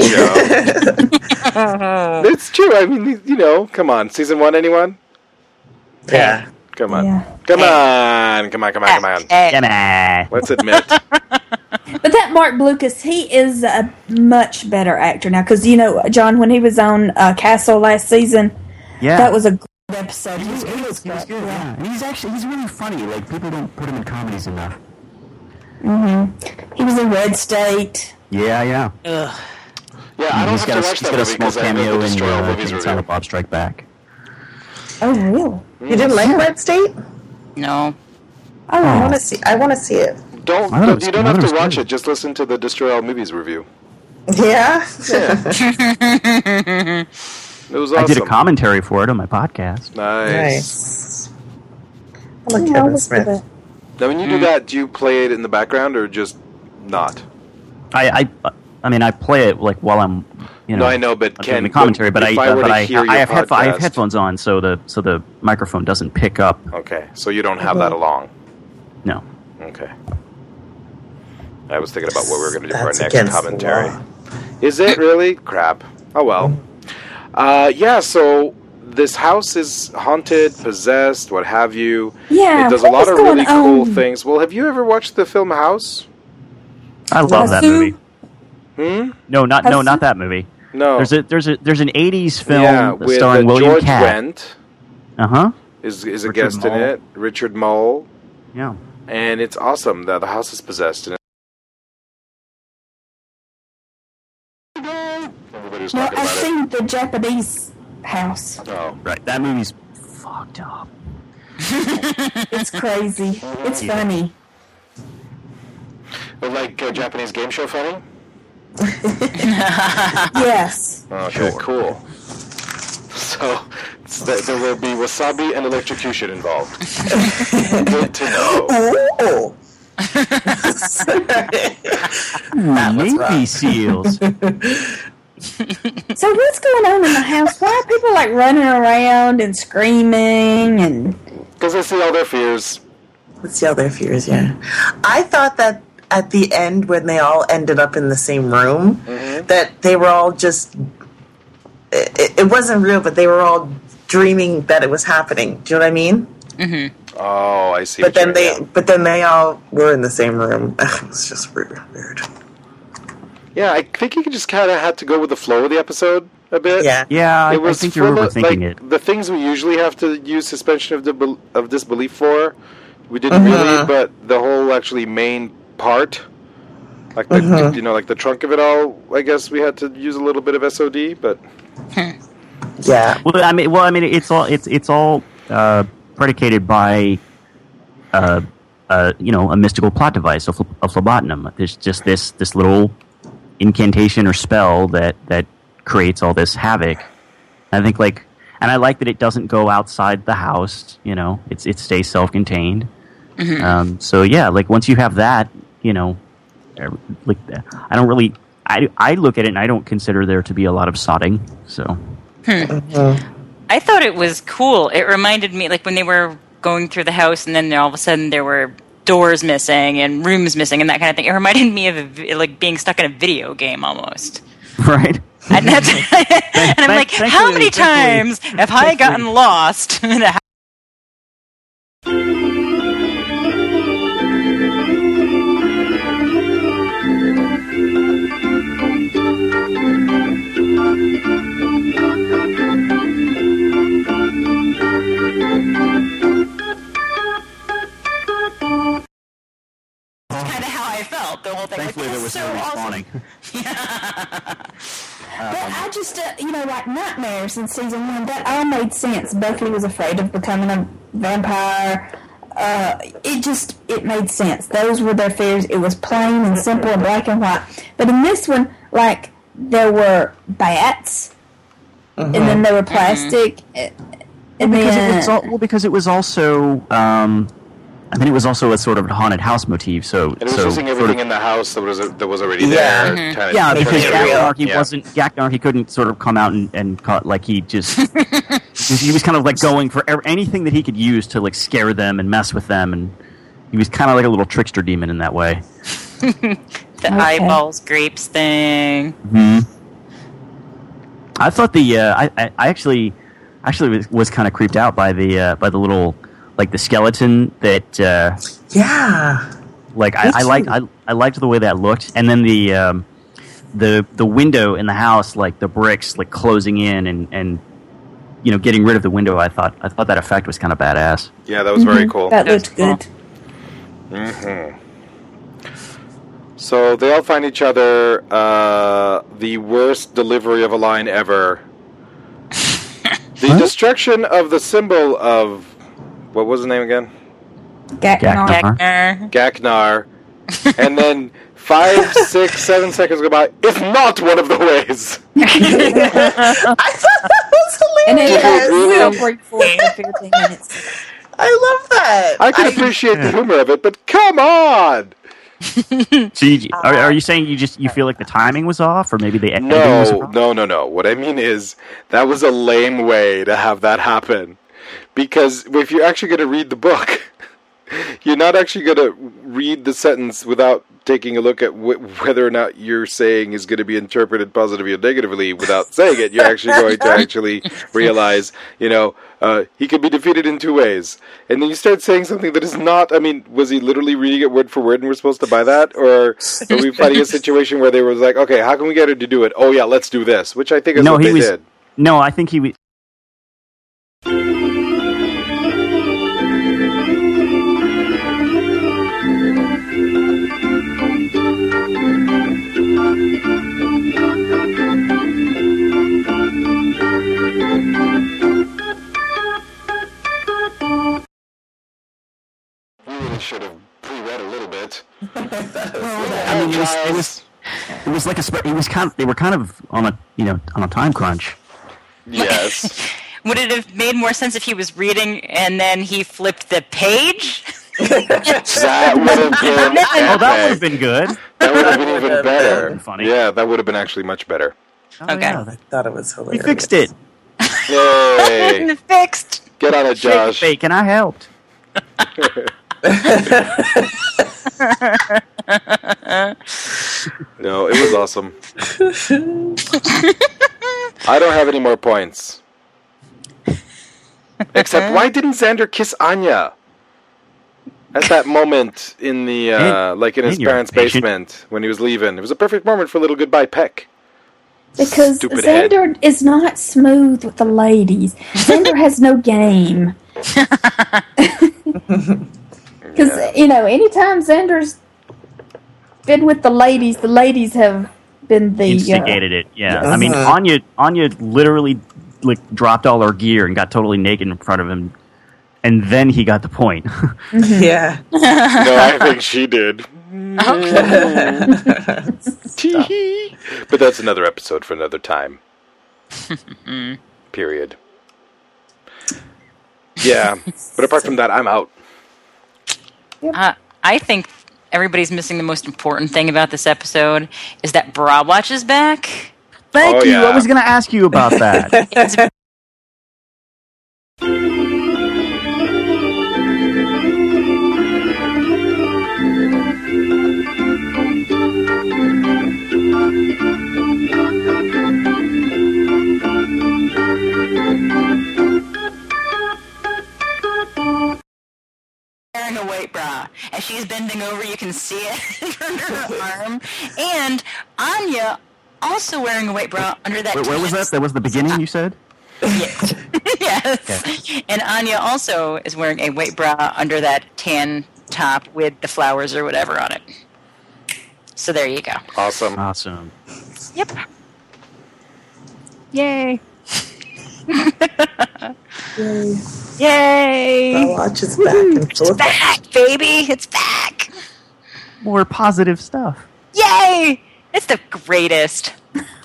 Speaker 1: show. It's true. I mean, you know, come on. Season one, anyone?
Speaker 3: yeah.
Speaker 1: Come on.
Speaker 2: Yeah.
Speaker 1: Come on. Come on, come on, come on.
Speaker 4: Hey,
Speaker 6: Come on.
Speaker 1: Let's admit.
Speaker 2: But that Mark Blucas, he is a much better actor now. Because, you know, John, when he was on uh, Castle last season,
Speaker 6: Yeah.
Speaker 2: that was a great episode. He was,
Speaker 6: He was good. Yeah. And he's actually he's really funny. Like people don't put him in comedies enough.
Speaker 2: He was in Red State.
Speaker 6: Yeah, yeah.
Speaker 4: ugh.
Speaker 5: Yeah, I don't
Speaker 6: he's
Speaker 5: have
Speaker 6: got
Speaker 5: to
Speaker 6: a,
Speaker 5: watch
Speaker 6: he's
Speaker 5: that
Speaker 6: got a
Speaker 5: movie
Speaker 6: small
Speaker 5: because I read
Speaker 6: cameo
Speaker 5: the
Speaker 6: in
Speaker 5: Destroy All
Speaker 6: uh,
Speaker 5: Movies
Speaker 6: Silent
Speaker 5: review.
Speaker 6: Bob Strike Back.
Speaker 2: Oh, really?
Speaker 3: You didn't like Red State?
Speaker 4: No.
Speaker 3: I
Speaker 2: Oh,
Speaker 3: want to see. I want to see it.
Speaker 1: Don't,
Speaker 6: I thought it was-
Speaker 1: you don't
Speaker 6: I
Speaker 1: have
Speaker 6: thought it
Speaker 1: to
Speaker 6: was
Speaker 1: watch
Speaker 6: good.
Speaker 1: it. Just listen to the Destroy All Movies review.
Speaker 3: Yeah.
Speaker 1: Yeah. It was awesome.
Speaker 6: I did a commentary for it on my podcast.
Speaker 1: Nice.
Speaker 3: Nice. I like
Speaker 2: yeah,
Speaker 3: Kevin
Speaker 2: let's do
Speaker 3: Smith.
Speaker 2: that.
Speaker 1: Now, when you do that, do you play it in the background or just not?
Speaker 6: I, I, I mean, I play it like while I'm, you know,
Speaker 1: No, I know, but
Speaker 6: I'm
Speaker 1: Ken,
Speaker 6: doing the commentary. But I,
Speaker 1: if I
Speaker 6: uh,
Speaker 1: were
Speaker 6: but
Speaker 1: to
Speaker 6: I,
Speaker 1: hear
Speaker 6: I
Speaker 1: your
Speaker 6: have headphones. I have
Speaker 1: podcast-
Speaker 6: headphones on, so the so the microphone doesn't pick up.
Speaker 1: Okay, so you don't have that along.
Speaker 6: No.
Speaker 1: Okay. I was thinking about what we were going to do for our
Speaker 3: That's
Speaker 1: next
Speaker 3: against the
Speaker 1: commentary.
Speaker 3: law.
Speaker 1: Is it really? Crap. Oh well. Uh, yeah, so this house is haunted, possessed, what have you.
Speaker 2: Yeah,
Speaker 1: It does a
Speaker 2: what
Speaker 1: lot
Speaker 2: was
Speaker 1: of
Speaker 2: going
Speaker 1: really cool
Speaker 2: on?
Speaker 1: things. Well, have you ever watched the film House?
Speaker 6: I love that
Speaker 2: Yazoo?
Speaker 6: movie.
Speaker 1: Hmm?
Speaker 6: No, not no,
Speaker 2: Yazoo?
Speaker 6: not that movie.
Speaker 1: No.
Speaker 6: There's a there's a there's an eighties film
Speaker 1: yeah, with
Speaker 6: starring
Speaker 1: uh,
Speaker 6: William
Speaker 1: George
Speaker 6: Catt.
Speaker 1: Wendt
Speaker 6: Uh huh.
Speaker 1: is, is a
Speaker 6: Richard
Speaker 1: guest in
Speaker 6: Mole.
Speaker 1: it. Richard Mole.
Speaker 6: Yeah.
Speaker 1: And it's awesome. The, the house is possessed. And
Speaker 5: Everybody was
Speaker 2: No,
Speaker 5: talking
Speaker 2: I've
Speaker 5: about it.
Speaker 2: seen the Japanese house.
Speaker 5: Oh.
Speaker 6: Right. That movie's fucked up.
Speaker 2: It's crazy. It's funny.
Speaker 5: But like uh, Japanese game show funny?
Speaker 2: Yes.
Speaker 1: okay, cool. So it's th- there will be wasabi and electrocution involved. Good to know.
Speaker 3: Oh.
Speaker 6: Navy SEAls.
Speaker 2: So what's going on in the house? Why are people like running around and screaming and
Speaker 1: Because I see all their fears.
Speaker 3: Let's see all their fears, yeah. I thought that at the end, when they all ended up in the same room,
Speaker 1: Mm-hmm.
Speaker 3: that they were all just. It, it wasn't real, but they were all dreaming that it was happening. Do you know what I mean?
Speaker 1: Oh, I see.
Speaker 3: But
Speaker 1: what you
Speaker 3: then they,
Speaker 1: mean,
Speaker 3: but then they all were in the same room. It was just weird. weird.
Speaker 1: yeah. yeah, I think you just kind of had to go with the flow of the episode a bit.
Speaker 3: Yeah.
Speaker 6: Yeah, I,
Speaker 1: It was
Speaker 6: I think you're
Speaker 1: full of,
Speaker 6: overthinking
Speaker 1: like,
Speaker 6: it.
Speaker 1: The things we usually have to use suspension of, the, of disbelief for, we didn't
Speaker 3: Mhm.
Speaker 1: really. But the whole actually main part, like the
Speaker 3: Mhm.
Speaker 1: you know, like the trunk of it all, I guess we had to use a little bit of S O D. But
Speaker 3: Yeah.
Speaker 6: Well, I mean, well, I mean, it's all it's it's all uh, predicated by, uh, uh, you know, a mystical plot device, a, phl- a phlebotinum. There's just this this little incantation or spell that that creates all this havoc. I think, like, and I like that it doesn't go outside the house. You know, it's it stays self-contained. Mm-hmm. Um, so yeah, like once you have that, you know, like I don't really, I I look at it and I don't consider there to be a lot of sodding. So.
Speaker 4: Hmm.
Speaker 3: Mm-hmm.
Speaker 4: I thought it was cool. It reminded me, like, when they were going through the house and then all of a sudden there were doors missing and rooms missing and that kind of thing. It reminded me of, a, like, being stuck in a video game almost.
Speaker 6: Right.
Speaker 4: And, that's, and I'm like, how many times have I gotten lost in a house? Kind of how I felt. The whole thing.
Speaker 6: Thankfully,
Speaker 4: like,
Speaker 6: there was
Speaker 4: so
Speaker 6: no
Speaker 4: awesome.
Speaker 6: respawning.
Speaker 2: But I just, uh, you know, like Nightmares in season one, that all made sense. Buffy was afraid of becoming a vampire. Uh, it just, it made sense. Those were their fears. It was plain and simple and black and white. But in this one, like, there were bats, mm-hmm. and then there were plastic, mm-hmm. and
Speaker 6: well, because
Speaker 2: then...
Speaker 6: It was al- well, because it was also... Um, I mean, it was also a sort of haunted house motif, so...
Speaker 5: And it was
Speaker 6: so
Speaker 5: using everything
Speaker 6: sort of,
Speaker 5: in the house that was that was already
Speaker 3: Yeah.
Speaker 5: there.
Speaker 4: Mm-hmm.
Speaker 5: Kind of
Speaker 6: yeah, because
Speaker 5: turning it real.
Speaker 6: Jack Narky
Speaker 5: Yeah.
Speaker 6: wasn't... Jack Narky couldn't sort of come out and, and caught, like, he just... he was kind of, like, going for er- anything that he could use to, like, scare them and mess with them, and he was kind of like a little trickster demon in that way.
Speaker 4: The
Speaker 2: Okay.
Speaker 4: eyeballs, grapes thing.
Speaker 6: Hmm. I thought the... Uh, I, I, I actually... Actually was, was kind of creeped out by the uh, by the little... Like, the skeleton that... Uh,
Speaker 3: Yeah.
Speaker 6: Like I, I liked I, I liked the way that looked, and then the um, the the window in the house, like the bricks, like closing in and, and you know getting rid of the window. I thought I thought that effect was kind of badass.
Speaker 5: Yeah, that was very cool.
Speaker 2: That looked good.
Speaker 5: Mm-hmm. So they all find each other. Uh, the worst delivery of a line ever. The
Speaker 6: Huh?
Speaker 5: destruction of the symbol of what was the name again?
Speaker 2: Gaknar.
Speaker 4: Gagner.
Speaker 5: Gaknar. And then five, six, seven seconds go by. If not one of the ways.
Speaker 3: I thought that was
Speaker 2: And
Speaker 3: hilarious.
Speaker 2: it
Speaker 5: Really?
Speaker 2: was real brief for fifteen minutes.
Speaker 3: I love that.
Speaker 5: I can appreciate the humor of it, but come on!
Speaker 6: So you, are, are you saying you just you feel like the timing was off, or maybe the editing was
Speaker 5: No,
Speaker 6: wrong?
Speaker 5: no, no, no. What I mean is, that was a lame way to have that happen. Because if you're actually going to read the book, you're not actually going to read the sentence without taking a look at wh- whether or not you're saying is going to be interpreted positively or negatively without saying it. You're actually going to actually realize, you know, uh, he could be defeated in two ways. And then you start saying something that is not, I mean, was he literally reading it word for word and we're supposed to buy that? Or are we finding a situation where they were like, okay, how can we get her to do it? Oh yeah, let's do this, which I think is
Speaker 6: No,
Speaker 5: what
Speaker 6: he
Speaker 5: they
Speaker 6: was.
Speaker 5: did.
Speaker 6: No, I think he was.
Speaker 5: We really should have pre-read a little bit.
Speaker 6: I mean, it was, it was. It was like a. sp- It was kind. Of, they were kind of on a you know on a time crunch.
Speaker 5: Yes.
Speaker 4: Would it have made more sense if he was reading and then he flipped the page?
Speaker 5: That would have been
Speaker 6: Oh, that would have
Speaker 5: epic.
Speaker 6: been good.
Speaker 5: That would have been even better.
Speaker 6: Funny.
Speaker 5: Yeah, that would have been actually much better.
Speaker 6: Oh,
Speaker 4: Okay.
Speaker 6: yeah,
Speaker 3: I
Speaker 6: that-
Speaker 3: thought it was
Speaker 6: we
Speaker 3: hilarious.
Speaker 6: fixed it.
Speaker 5: Yay!
Speaker 4: Fixed.
Speaker 5: Get on it,
Speaker 6: Shake it,
Speaker 5: Josh.
Speaker 6: bake, and I helped.
Speaker 5: No, it was awesome. I don't have any more points. Except, why didn't Xander kiss Anya? At that moment in the, uh,
Speaker 6: Man,
Speaker 5: like in his
Speaker 6: man, you're
Speaker 5: parents'
Speaker 6: impatient.
Speaker 5: basement when he was leaving. It was a perfect moment for a little goodbye peck.
Speaker 2: Because
Speaker 5: Stupid head.
Speaker 2: Xander is not smooth with the ladies. Xander has no game. Because,
Speaker 5: Yeah.
Speaker 2: you know, anytime Xander's been with the ladies, the ladies have been the...
Speaker 6: Instigated it. Yeah, I mean,
Speaker 3: Uh-huh.
Speaker 6: Anya. Anya literally like dropped all her gear and got totally naked in front of him, and then he got the point.
Speaker 3: Yeah.
Speaker 5: No, I think she did. Tee-hee. But that's another episode for another time. Period.
Speaker 1: Yeah, but apart from that, I'm out.
Speaker 4: Uh, I think everybody's missing the most important thing about this episode is that Bra Watch is back.
Speaker 6: Thank
Speaker 1: Oh,
Speaker 6: you.
Speaker 1: yeah.
Speaker 6: I was going to ask you about that.
Speaker 4: It's wearing a white bra. As she's bending over, you can see it under her arm. And Anya also wearing a white bra under that.
Speaker 6: Wait, where was that? That was the beginning, you said?
Speaker 4: Yeah. Yes. Okay. And Anya also is wearing a white bra under that tan top with the flowers or whatever on it. So there you go.
Speaker 1: Awesome.
Speaker 6: Awesome.
Speaker 4: Yep. Yay.
Speaker 2: Yay.
Speaker 4: Yay.
Speaker 3: Bra Watch is back and
Speaker 4: It's
Speaker 3: forth.
Speaker 4: back, baby. It's back.
Speaker 6: More positive stuff.
Speaker 4: Yay. It's the greatest.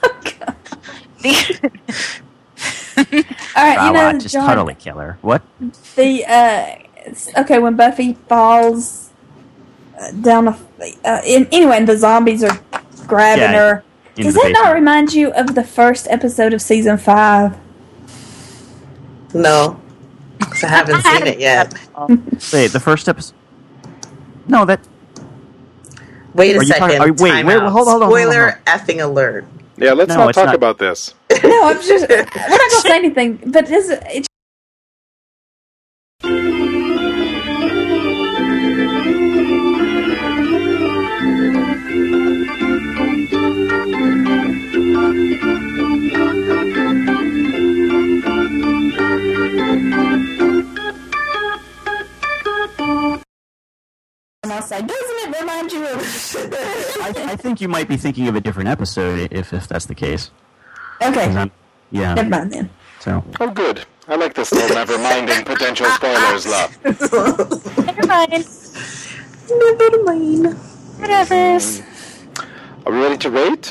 Speaker 4: the
Speaker 2: All right, you know,
Speaker 6: Bra Watch is
Speaker 2: John,
Speaker 6: totally killer. What?
Speaker 2: the uh, it's- okay, when Buffy falls uh, down a uh, in, anyway, and the zombies are grabbing
Speaker 6: Yeah,
Speaker 2: her.
Speaker 6: in
Speaker 2: Does
Speaker 6: the
Speaker 2: that not
Speaker 6: basement.
Speaker 2: remind you of the first episode of season five?
Speaker 3: No, because I haven't seen it yet.
Speaker 6: Wait, the first episode. No, that.
Speaker 3: Wait a
Speaker 6: Are you
Speaker 3: second.
Speaker 6: talking- are you- wait,
Speaker 3: Time
Speaker 6: wait,
Speaker 3: out.
Speaker 6: hold on, hold on, hold on,
Speaker 3: Spoiler effing alert.
Speaker 1: Yeah, let's
Speaker 6: No,
Speaker 1: not
Speaker 6: it's
Speaker 1: talk
Speaker 6: not.
Speaker 1: about this.
Speaker 2: No, I'm just we're not gonna say anything. But this it, and I'll say, doesn't it remind you of?
Speaker 6: I, I think you might be thinking of a different episode if if that's the case. 'Cause
Speaker 2: Okay,
Speaker 6: I'm- yeah.
Speaker 2: never mind then.
Speaker 6: So
Speaker 1: Oh, good. I like this little never minding potential spoilers love.
Speaker 4: Never mind.
Speaker 3: Never mind.
Speaker 4: Whatever.
Speaker 1: Are we ready to rate?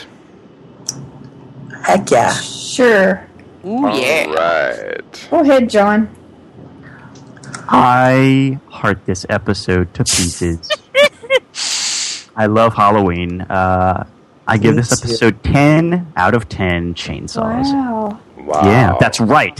Speaker 3: Heck yeah.
Speaker 2: Sure.
Speaker 4: Ooh, yeah.
Speaker 1: All right.
Speaker 2: Go ahead, John.
Speaker 6: I heart this episode to pieces. I love Halloween. Uh, I give
Speaker 3: Me
Speaker 6: this
Speaker 3: too.
Speaker 6: episode ten out of ten chainsaws.
Speaker 2: Wow.
Speaker 1: Wow.
Speaker 6: Yeah, that's right.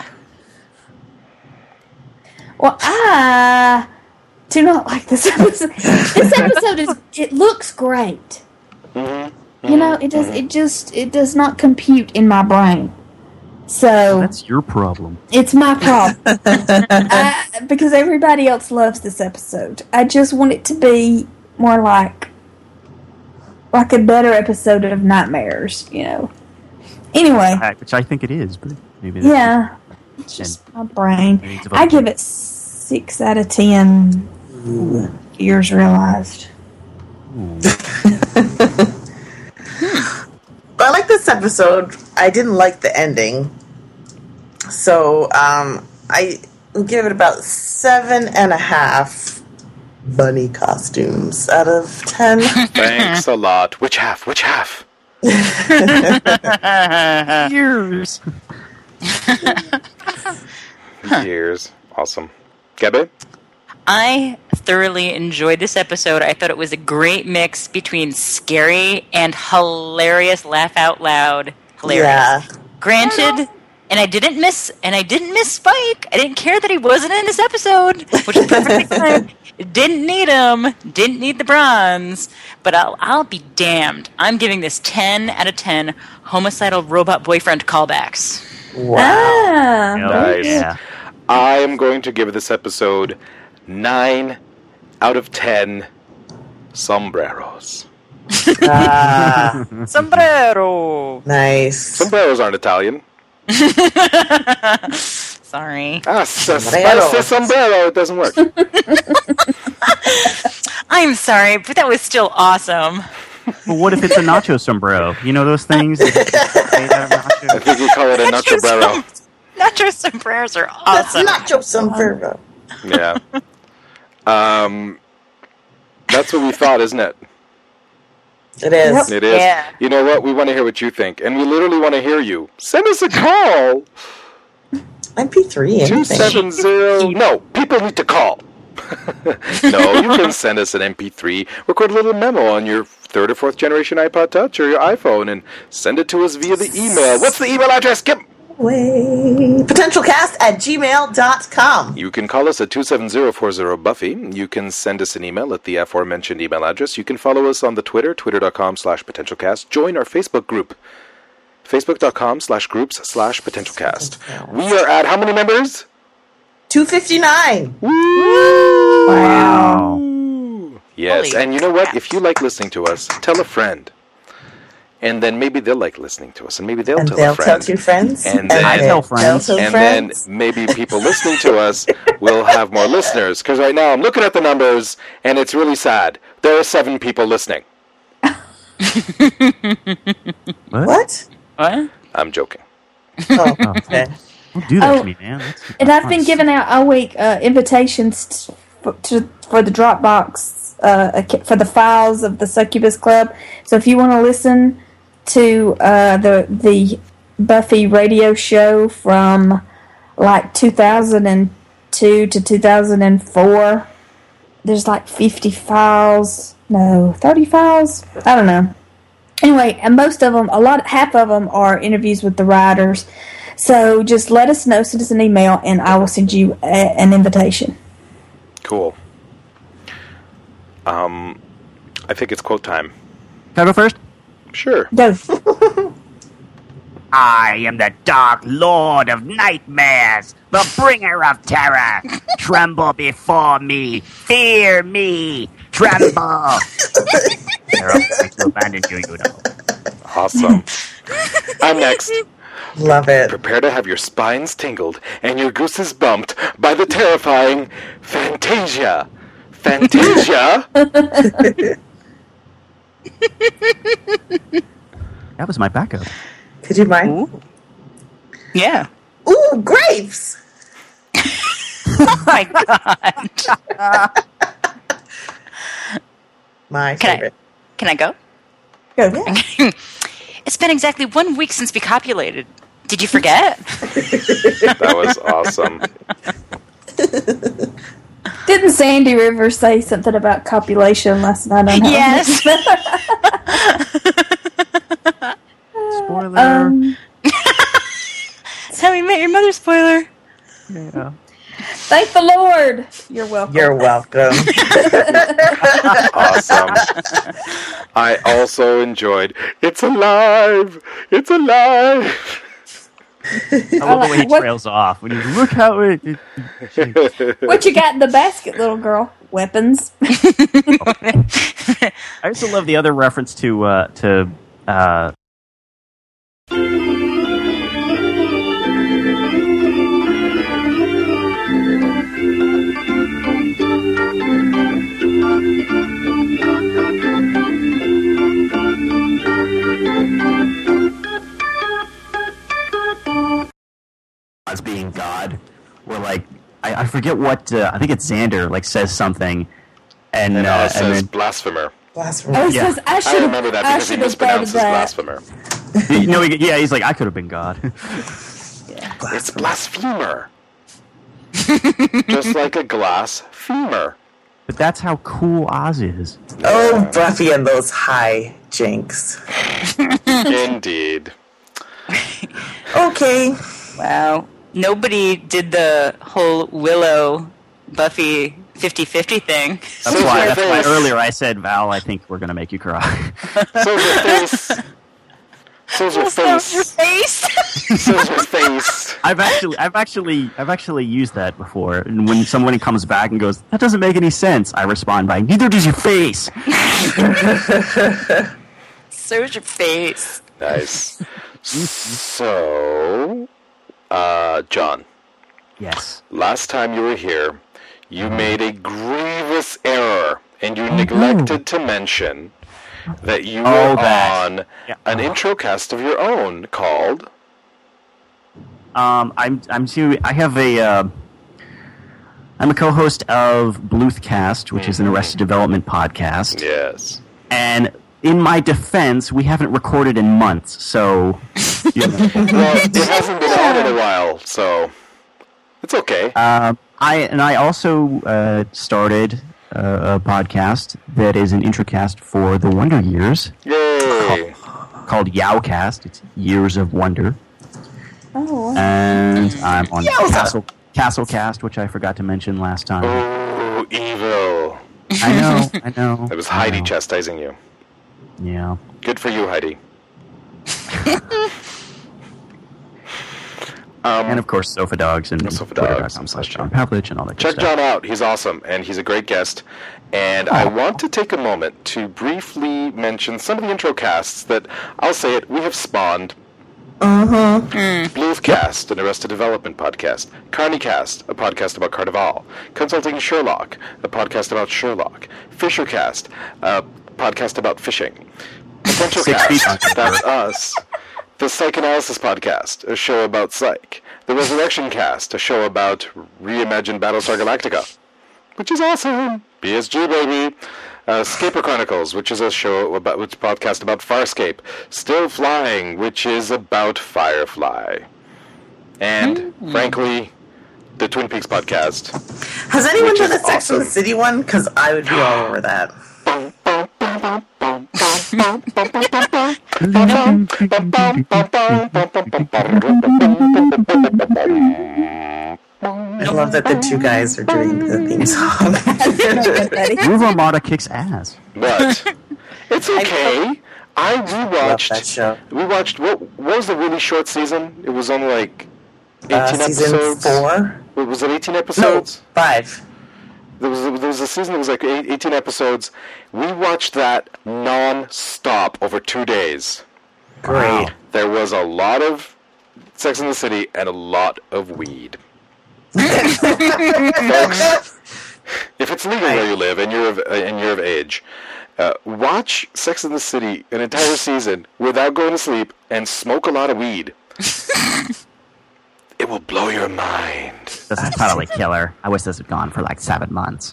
Speaker 2: Well, I do not like this episode. This episode is it looks great.
Speaker 1: Mm-hmm.
Speaker 2: You know, it does it just it does not compute in my brain. So
Speaker 6: That's your problem.
Speaker 2: it's my problem. I, because everybody else loves this episode. I just want it to be more like like a better episode of Nightmares, you know. Anyway,
Speaker 6: Which I think it is, but maybe that's
Speaker 2: yeah. It's just my brain.
Speaker 6: Maybe it's
Speaker 2: I
Speaker 6: about-
Speaker 2: give it six out of ten years realized.
Speaker 3: But I like this episode. I didn't like the ending. So, um, I give it about seven and a half bunny costumes out of ten.
Speaker 1: Thanks a lot. Which half? Which half?
Speaker 6: years.
Speaker 1: Years. Awesome. Gabby?
Speaker 4: I thoroughly enjoyed this episode. I thought it was a great mix between scary and hilarious, laugh out loud hilarious.
Speaker 3: Yeah.
Speaker 4: Granted, and I didn't miss and I didn't miss Spike. I didn't care that he wasn't in this episode, which is perfectly fine. Didn't need him. Didn't need the bronze. But I'll I'll be damned. I'm giving this ten out of ten homicidal robot boyfriend callbacks.
Speaker 3: Wow.
Speaker 2: Ah,
Speaker 1: Nice.
Speaker 6: Yeah.
Speaker 1: I am going to give this episode nine out of ten sombreros.
Speaker 3: Ah,
Speaker 4: Sombrero.
Speaker 3: nice.
Speaker 1: Sombreros aren't Italian.
Speaker 4: Sorry.
Speaker 1: Ah, s- a
Speaker 3: Sombrero.
Speaker 1: spicy sombrero. It doesn't work.
Speaker 4: I'm sorry, but that was still awesome.
Speaker 6: But what if it's a nacho sombrero? You know those things? Made out of
Speaker 1: I
Speaker 6: nacho?
Speaker 1: think we call it a nacho brero.
Speaker 4: Nacho sombreros are awesome.
Speaker 3: Nacho sombrero.
Speaker 1: Yeah. Um, that's what we thought, isn't it?
Speaker 3: It is.
Speaker 1: It is.
Speaker 4: Yeah.
Speaker 1: You know what? We want to hear what you think, and we literally want to hear you. Send us a call.
Speaker 3: M P three, anything.
Speaker 5: two seven zero. No, people need to call. No, you can send us an M P three, record a little memo on your third or fourth generation iPod Touch or your iPhone, and send it to us via the email. What's the email address, Kim?
Speaker 3: Way. Potentialcast at gmail dot com.
Speaker 5: You can call us at two seven zero four zero Buffy. You can send us an email at the aforementioned email address. You can follow us on the Twitter, twitter.com slash potentialcast. Join our Facebook group, facebook.com slash groups slash potentialcast. We are at how many members?
Speaker 3: two fifty-nine.
Speaker 5: Woo!
Speaker 6: Wow.
Speaker 5: Yes,
Speaker 4: Holy
Speaker 5: and you know what?
Speaker 4: crap.
Speaker 5: If you like listening to us, tell a friend. And then maybe they'll like listening to us, and maybe they'll
Speaker 3: And
Speaker 5: tell
Speaker 3: they'll
Speaker 5: a friend.
Speaker 3: tell two friends.
Speaker 5: And then,
Speaker 6: I tell friends.
Speaker 3: They'll tell
Speaker 5: and
Speaker 3: friends.
Speaker 5: then maybe people listening to us will have more listeners. Because right now I'm looking at the numbers, and it's really sad. There are seven people listening.
Speaker 3: What?
Speaker 4: What?
Speaker 5: I'm joking.
Speaker 3: Oh, okay.
Speaker 6: Don't do that
Speaker 2: Oh,
Speaker 6: to me, man. That's
Speaker 2: And I've been giving out all week uh, invitations for, to, for the Dropbox uh, ac- for the files of the Succubus Club. So if you want to listen to uh, the the Buffy radio show from like two thousand two to two thousand four, there's like fifty files. No, thirty files. I don't know. Anyway, and most of them, a lot, half of them are interviews with the writers. So just let us know, send us an email, and I will send you a, an invitation.
Speaker 5: Cool. Um, I think it's quote time.
Speaker 6: Can I go first?
Speaker 5: Sure.
Speaker 2: Go.
Speaker 6: I am the Dark Lord of Nightmares, the bringer of terror. Tremble before me, fear me, tremble. Carol, I to abandon you, you know.
Speaker 5: Awesome. I'm next.
Speaker 3: Love it.
Speaker 5: Prepare to have your spines tingled and your gooses bumped by the terrifying Fantasia. Fantasia?
Speaker 6: That was my backup.
Speaker 3: Could you mind?
Speaker 4: Ooh. Yeah.
Speaker 3: Ooh, grapes!
Speaker 4: Oh my god.
Speaker 3: My
Speaker 4: Can I-
Speaker 3: favorite.
Speaker 4: Can I go?
Speaker 2: Go.
Speaker 3: Yeah.
Speaker 4: It's been exactly one week since we copulated. Did you forget?
Speaker 5: That was awesome.
Speaker 2: Didn't Sandy Rivers say something about copulation last night on
Speaker 4: Yes.
Speaker 6: Spoiler.
Speaker 2: Um,
Speaker 4: That's how we met your mother, spoiler.
Speaker 6: yeah.
Speaker 2: thank the Lord. You're welcome.
Speaker 3: You're welcome.
Speaker 5: Awesome. I also enjoyed It's Alive! It's Alive!
Speaker 6: I love the way he
Speaker 2: What-
Speaker 6: trails off when you look how it. it-
Speaker 2: What you got in the basket, little girl? Weapons.
Speaker 6: I also love the other reference to uh, to. Uh, as being God, where like I, I forget what uh, I think it's Xander like says something, and,
Speaker 5: And
Speaker 6: uh,
Speaker 5: uh, it
Speaker 6: and
Speaker 5: says
Speaker 6: then
Speaker 5: blasphemer.
Speaker 3: Blasphemy.
Speaker 2: Oh, it
Speaker 6: Yeah.
Speaker 2: says I
Speaker 5: I
Speaker 2: should
Speaker 5: remember that
Speaker 2: I
Speaker 5: because he
Speaker 2: should have thought of
Speaker 5: mispronounces
Speaker 2: that.
Speaker 5: blasphemer.
Speaker 6: you know, he, yeah, he's like I could have been God.
Speaker 5: It's blasphemer. Just like a glass femur.
Speaker 6: But that's how cool Oz is.
Speaker 3: Oh, Buffy and those high jinks.
Speaker 5: Indeed.
Speaker 3: Okay.
Speaker 4: Wow. Nobody did the whole Willow Buffy fifty-fifty thing.
Speaker 6: That's
Speaker 5: So's
Speaker 6: why.
Speaker 5: your
Speaker 6: That's why
Speaker 5: face.
Speaker 6: earlier I said, Val, I think we're gonna make you cry.
Speaker 5: So's your face. So's your
Speaker 4: So's your
Speaker 5: face.
Speaker 4: face.
Speaker 5: So's your face.
Speaker 6: I've actually, I've actually, I've actually used that before. And when someone comes back and goes, "That doesn't make any sense," I respond by, "Neither does your face."
Speaker 4: So's your face.
Speaker 5: Nice. So, uh, John,
Speaker 6: Yes.
Speaker 5: last time you were here, you made a grievous error, and you neglected to mention that you
Speaker 6: Oh,
Speaker 5: were
Speaker 6: that.
Speaker 5: on
Speaker 6: Yeah.
Speaker 5: an intro cast of your own called
Speaker 6: Um, I'm, I'm too. I have a. Uh, I'm a co-host of Bluthcast, which is an Arrested Development podcast.
Speaker 5: Yes.
Speaker 6: And in my defense, we haven't recorded in months, so. You know.
Speaker 5: Well, it hasn't been on in a while, so It's okay.
Speaker 6: Um, I and I also uh, started uh, a podcast that is an introcast for the Wonder Years.
Speaker 5: Yay!
Speaker 6: Called, called Yowcast. It's Years of Wonder.
Speaker 2: Oh, wow.
Speaker 6: And I'm on
Speaker 3: Yowza.
Speaker 6: Castle Castlecast, which I forgot to mention last time.
Speaker 5: Oh, evil.
Speaker 6: I know, I know.
Speaker 5: It was
Speaker 6: I
Speaker 5: Heidi
Speaker 6: know.
Speaker 5: chastising you.
Speaker 6: Yeah.
Speaker 5: Good for you, Heidi. um,
Speaker 6: And of course, Sofa Dogs and
Speaker 5: Sofa
Speaker 6: twitter
Speaker 5: Dogs,
Speaker 6: dot com slash
Speaker 5: that's
Speaker 6: John Pavlich and all that good
Speaker 5: check
Speaker 6: stuff.
Speaker 5: John out. He's awesome, and he's a great guest. And I want to take a moment to briefly mention some of the intro casts that, I'll say it, we have spawned.
Speaker 3: Mm-hmm.
Speaker 5: Bluthcast, an Arrested Development podcast. Carnicast, a podcast about Carnival. Consulting Sherlock, a podcast about Sherlock. Fishercast, a podcast about fishing. Potential
Speaker 6: Six feet
Speaker 5: Cast,
Speaker 6: under.
Speaker 5: that's us. The Psychanalysis Podcast, a show about psych. The Resurrection Cast, a show about reimagined Battlestar Galactica, which is awesome. B S G, baby. Uh, Scaper Chronicles, which is a show about, which podcast about Farscape. Still Flying, which is about Firefly. And,
Speaker 3: Mm-hmm.
Speaker 5: frankly, the Twin Peaks podcast.
Speaker 3: Has anyone
Speaker 5: Which
Speaker 3: done
Speaker 5: is
Speaker 3: a Sex and the
Speaker 5: awesome.
Speaker 3: City one? Because I would be all over that. I love that the two guys are doing the theme song.
Speaker 6: Groove Armada kicks ass.
Speaker 5: But it's okay. I
Speaker 3: Love
Speaker 5: rewatched.
Speaker 3: that show.
Speaker 5: We watched what? What was the really short season? It was only like eighteen
Speaker 3: Uh, season
Speaker 5: episodes.
Speaker 3: four?
Speaker 5: Wait, was it eighteen
Speaker 3: No,
Speaker 5: episodes?
Speaker 3: five.
Speaker 5: There was there was a season that was like eight, eighteen episodes. We watched that non-stop over two days.
Speaker 3: Great.
Speaker 5: There was a lot of Sex in the City and a lot of weed. Folks, if it's legal where you live and you're of, uh, and you're of age, uh, watch Sex in the City an entire season without going to sleep and smoke a lot of weed. It will blow your mind.
Speaker 6: This is totally killer. I wish this had gone for like seven months.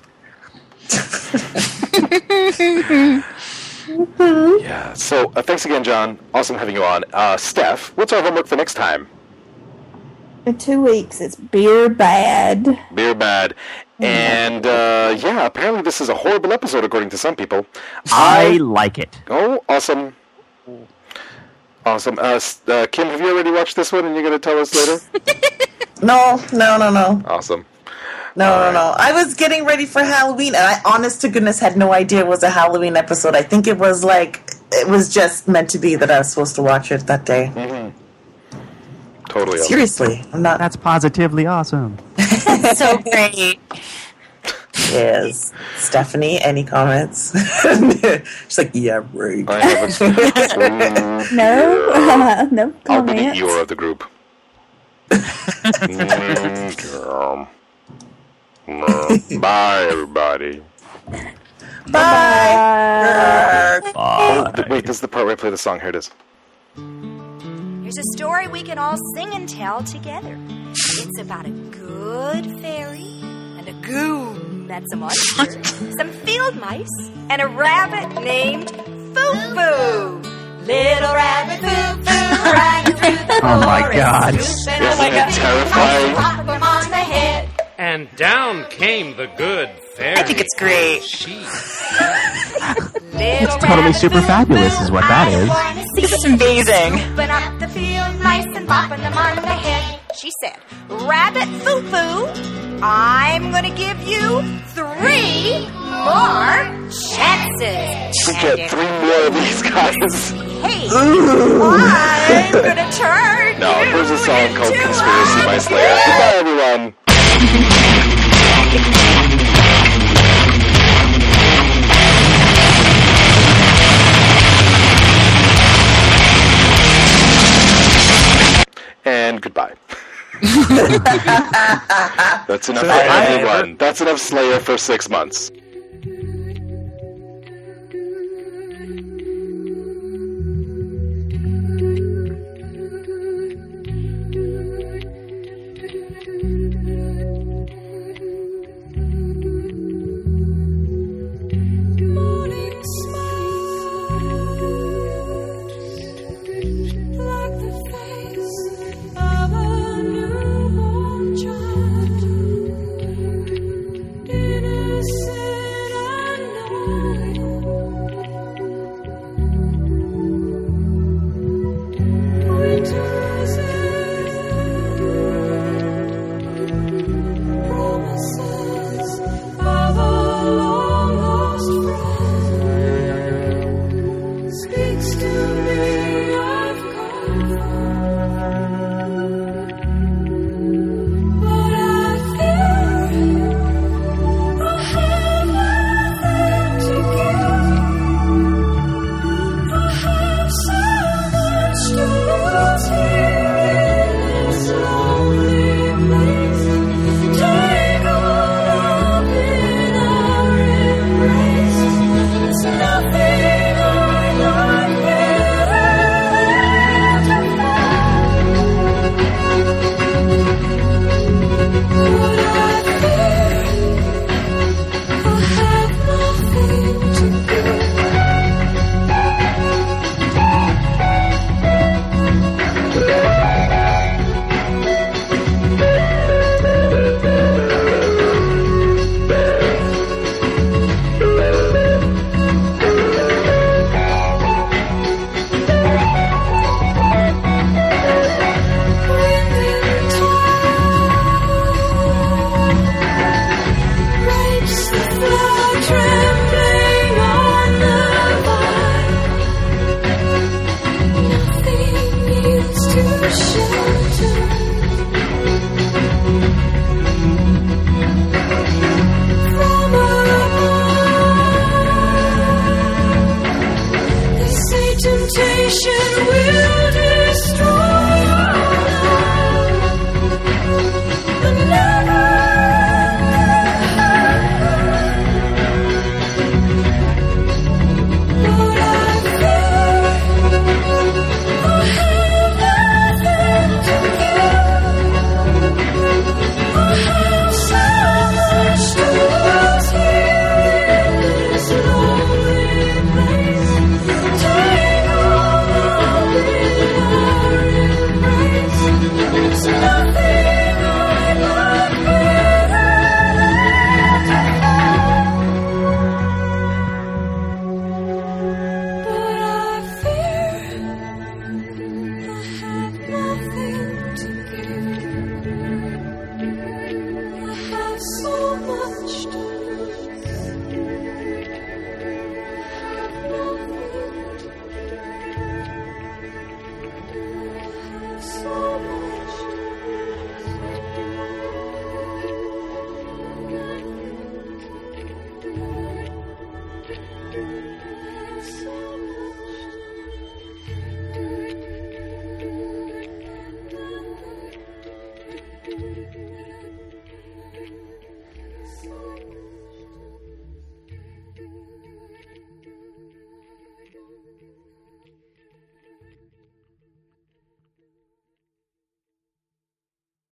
Speaker 5: Yeah. So uh, thanks again, John. Awesome having you on. Uh, Steph, what's our homework for next time?
Speaker 2: In two weeks, it's Beer Bad.
Speaker 5: Beer bad. And uh, yeah, apparently this is a horrible episode according to some people.
Speaker 6: I like it.
Speaker 5: Oh, awesome. Awesome. Uh, s- uh, Kim, have you already watched this one and you're going to tell us later?
Speaker 3: No, no, no, no.
Speaker 5: Awesome.
Speaker 3: No,
Speaker 5: All
Speaker 3: no,
Speaker 5: right.
Speaker 3: no. I was getting ready for Halloween, and I, honest to goodness, had no idea it was a Halloween episode. I think it was like, it was just meant to be that I was supposed to watch it that day.
Speaker 5: Totally. awesome.
Speaker 3: Seriously, I'm not.
Speaker 6: That's positively awesome.
Speaker 4: So great.
Speaker 3: Yes. Stephanie, any comments? She's like, yeah, right.
Speaker 5: I haven't. Mm,
Speaker 2: No,
Speaker 5: yeah.
Speaker 2: no
Speaker 5: I'll be the
Speaker 2: comments.
Speaker 5: Eeyore of the group. Mm, yeah. Mm. Bye, everybody.
Speaker 3: Bye.
Speaker 5: Oh, th- wait, this is the part where I play the song. Here it is.
Speaker 7: Here's a story we can all sing and tell together. It's about a good fairy and a goon that's a monster, some field mice, and a rabbit named Foo-Foo. Little rabbit Foo-Foo ran through the
Speaker 6: Oh my
Speaker 7: forest,
Speaker 6: God.
Speaker 7: swooping
Speaker 5: Isn't
Speaker 7: away
Speaker 5: it
Speaker 7: to
Speaker 5: terrifying?
Speaker 7: pop him on the head.
Speaker 8: And down came the good fairy.
Speaker 4: I think it's great.
Speaker 8: She.
Speaker 7: Little
Speaker 6: It's totally
Speaker 7: rabbit
Speaker 6: super fabulous is what that
Speaker 7: I
Speaker 6: is.
Speaker 7: wanna see
Speaker 4: This is amazing.
Speaker 7: Swooping up the field mice and bopping them on the head. She said, Rabbit Foo-Foo, I'm gonna give you three more chances.
Speaker 5: We get three more of these guys.
Speaker 7: Hey, I'm gonna turn
Speaker 5: No,
Speaker 7: you
Speaker 5: there's a song called
Speaker 7: into
Speaker 5: Conspiracy
Speaker 7: a
Speaker 5: by Slayer. Goodbye, everyone. And goodbye. That's enough for everyone. That's enough Slayer for six months.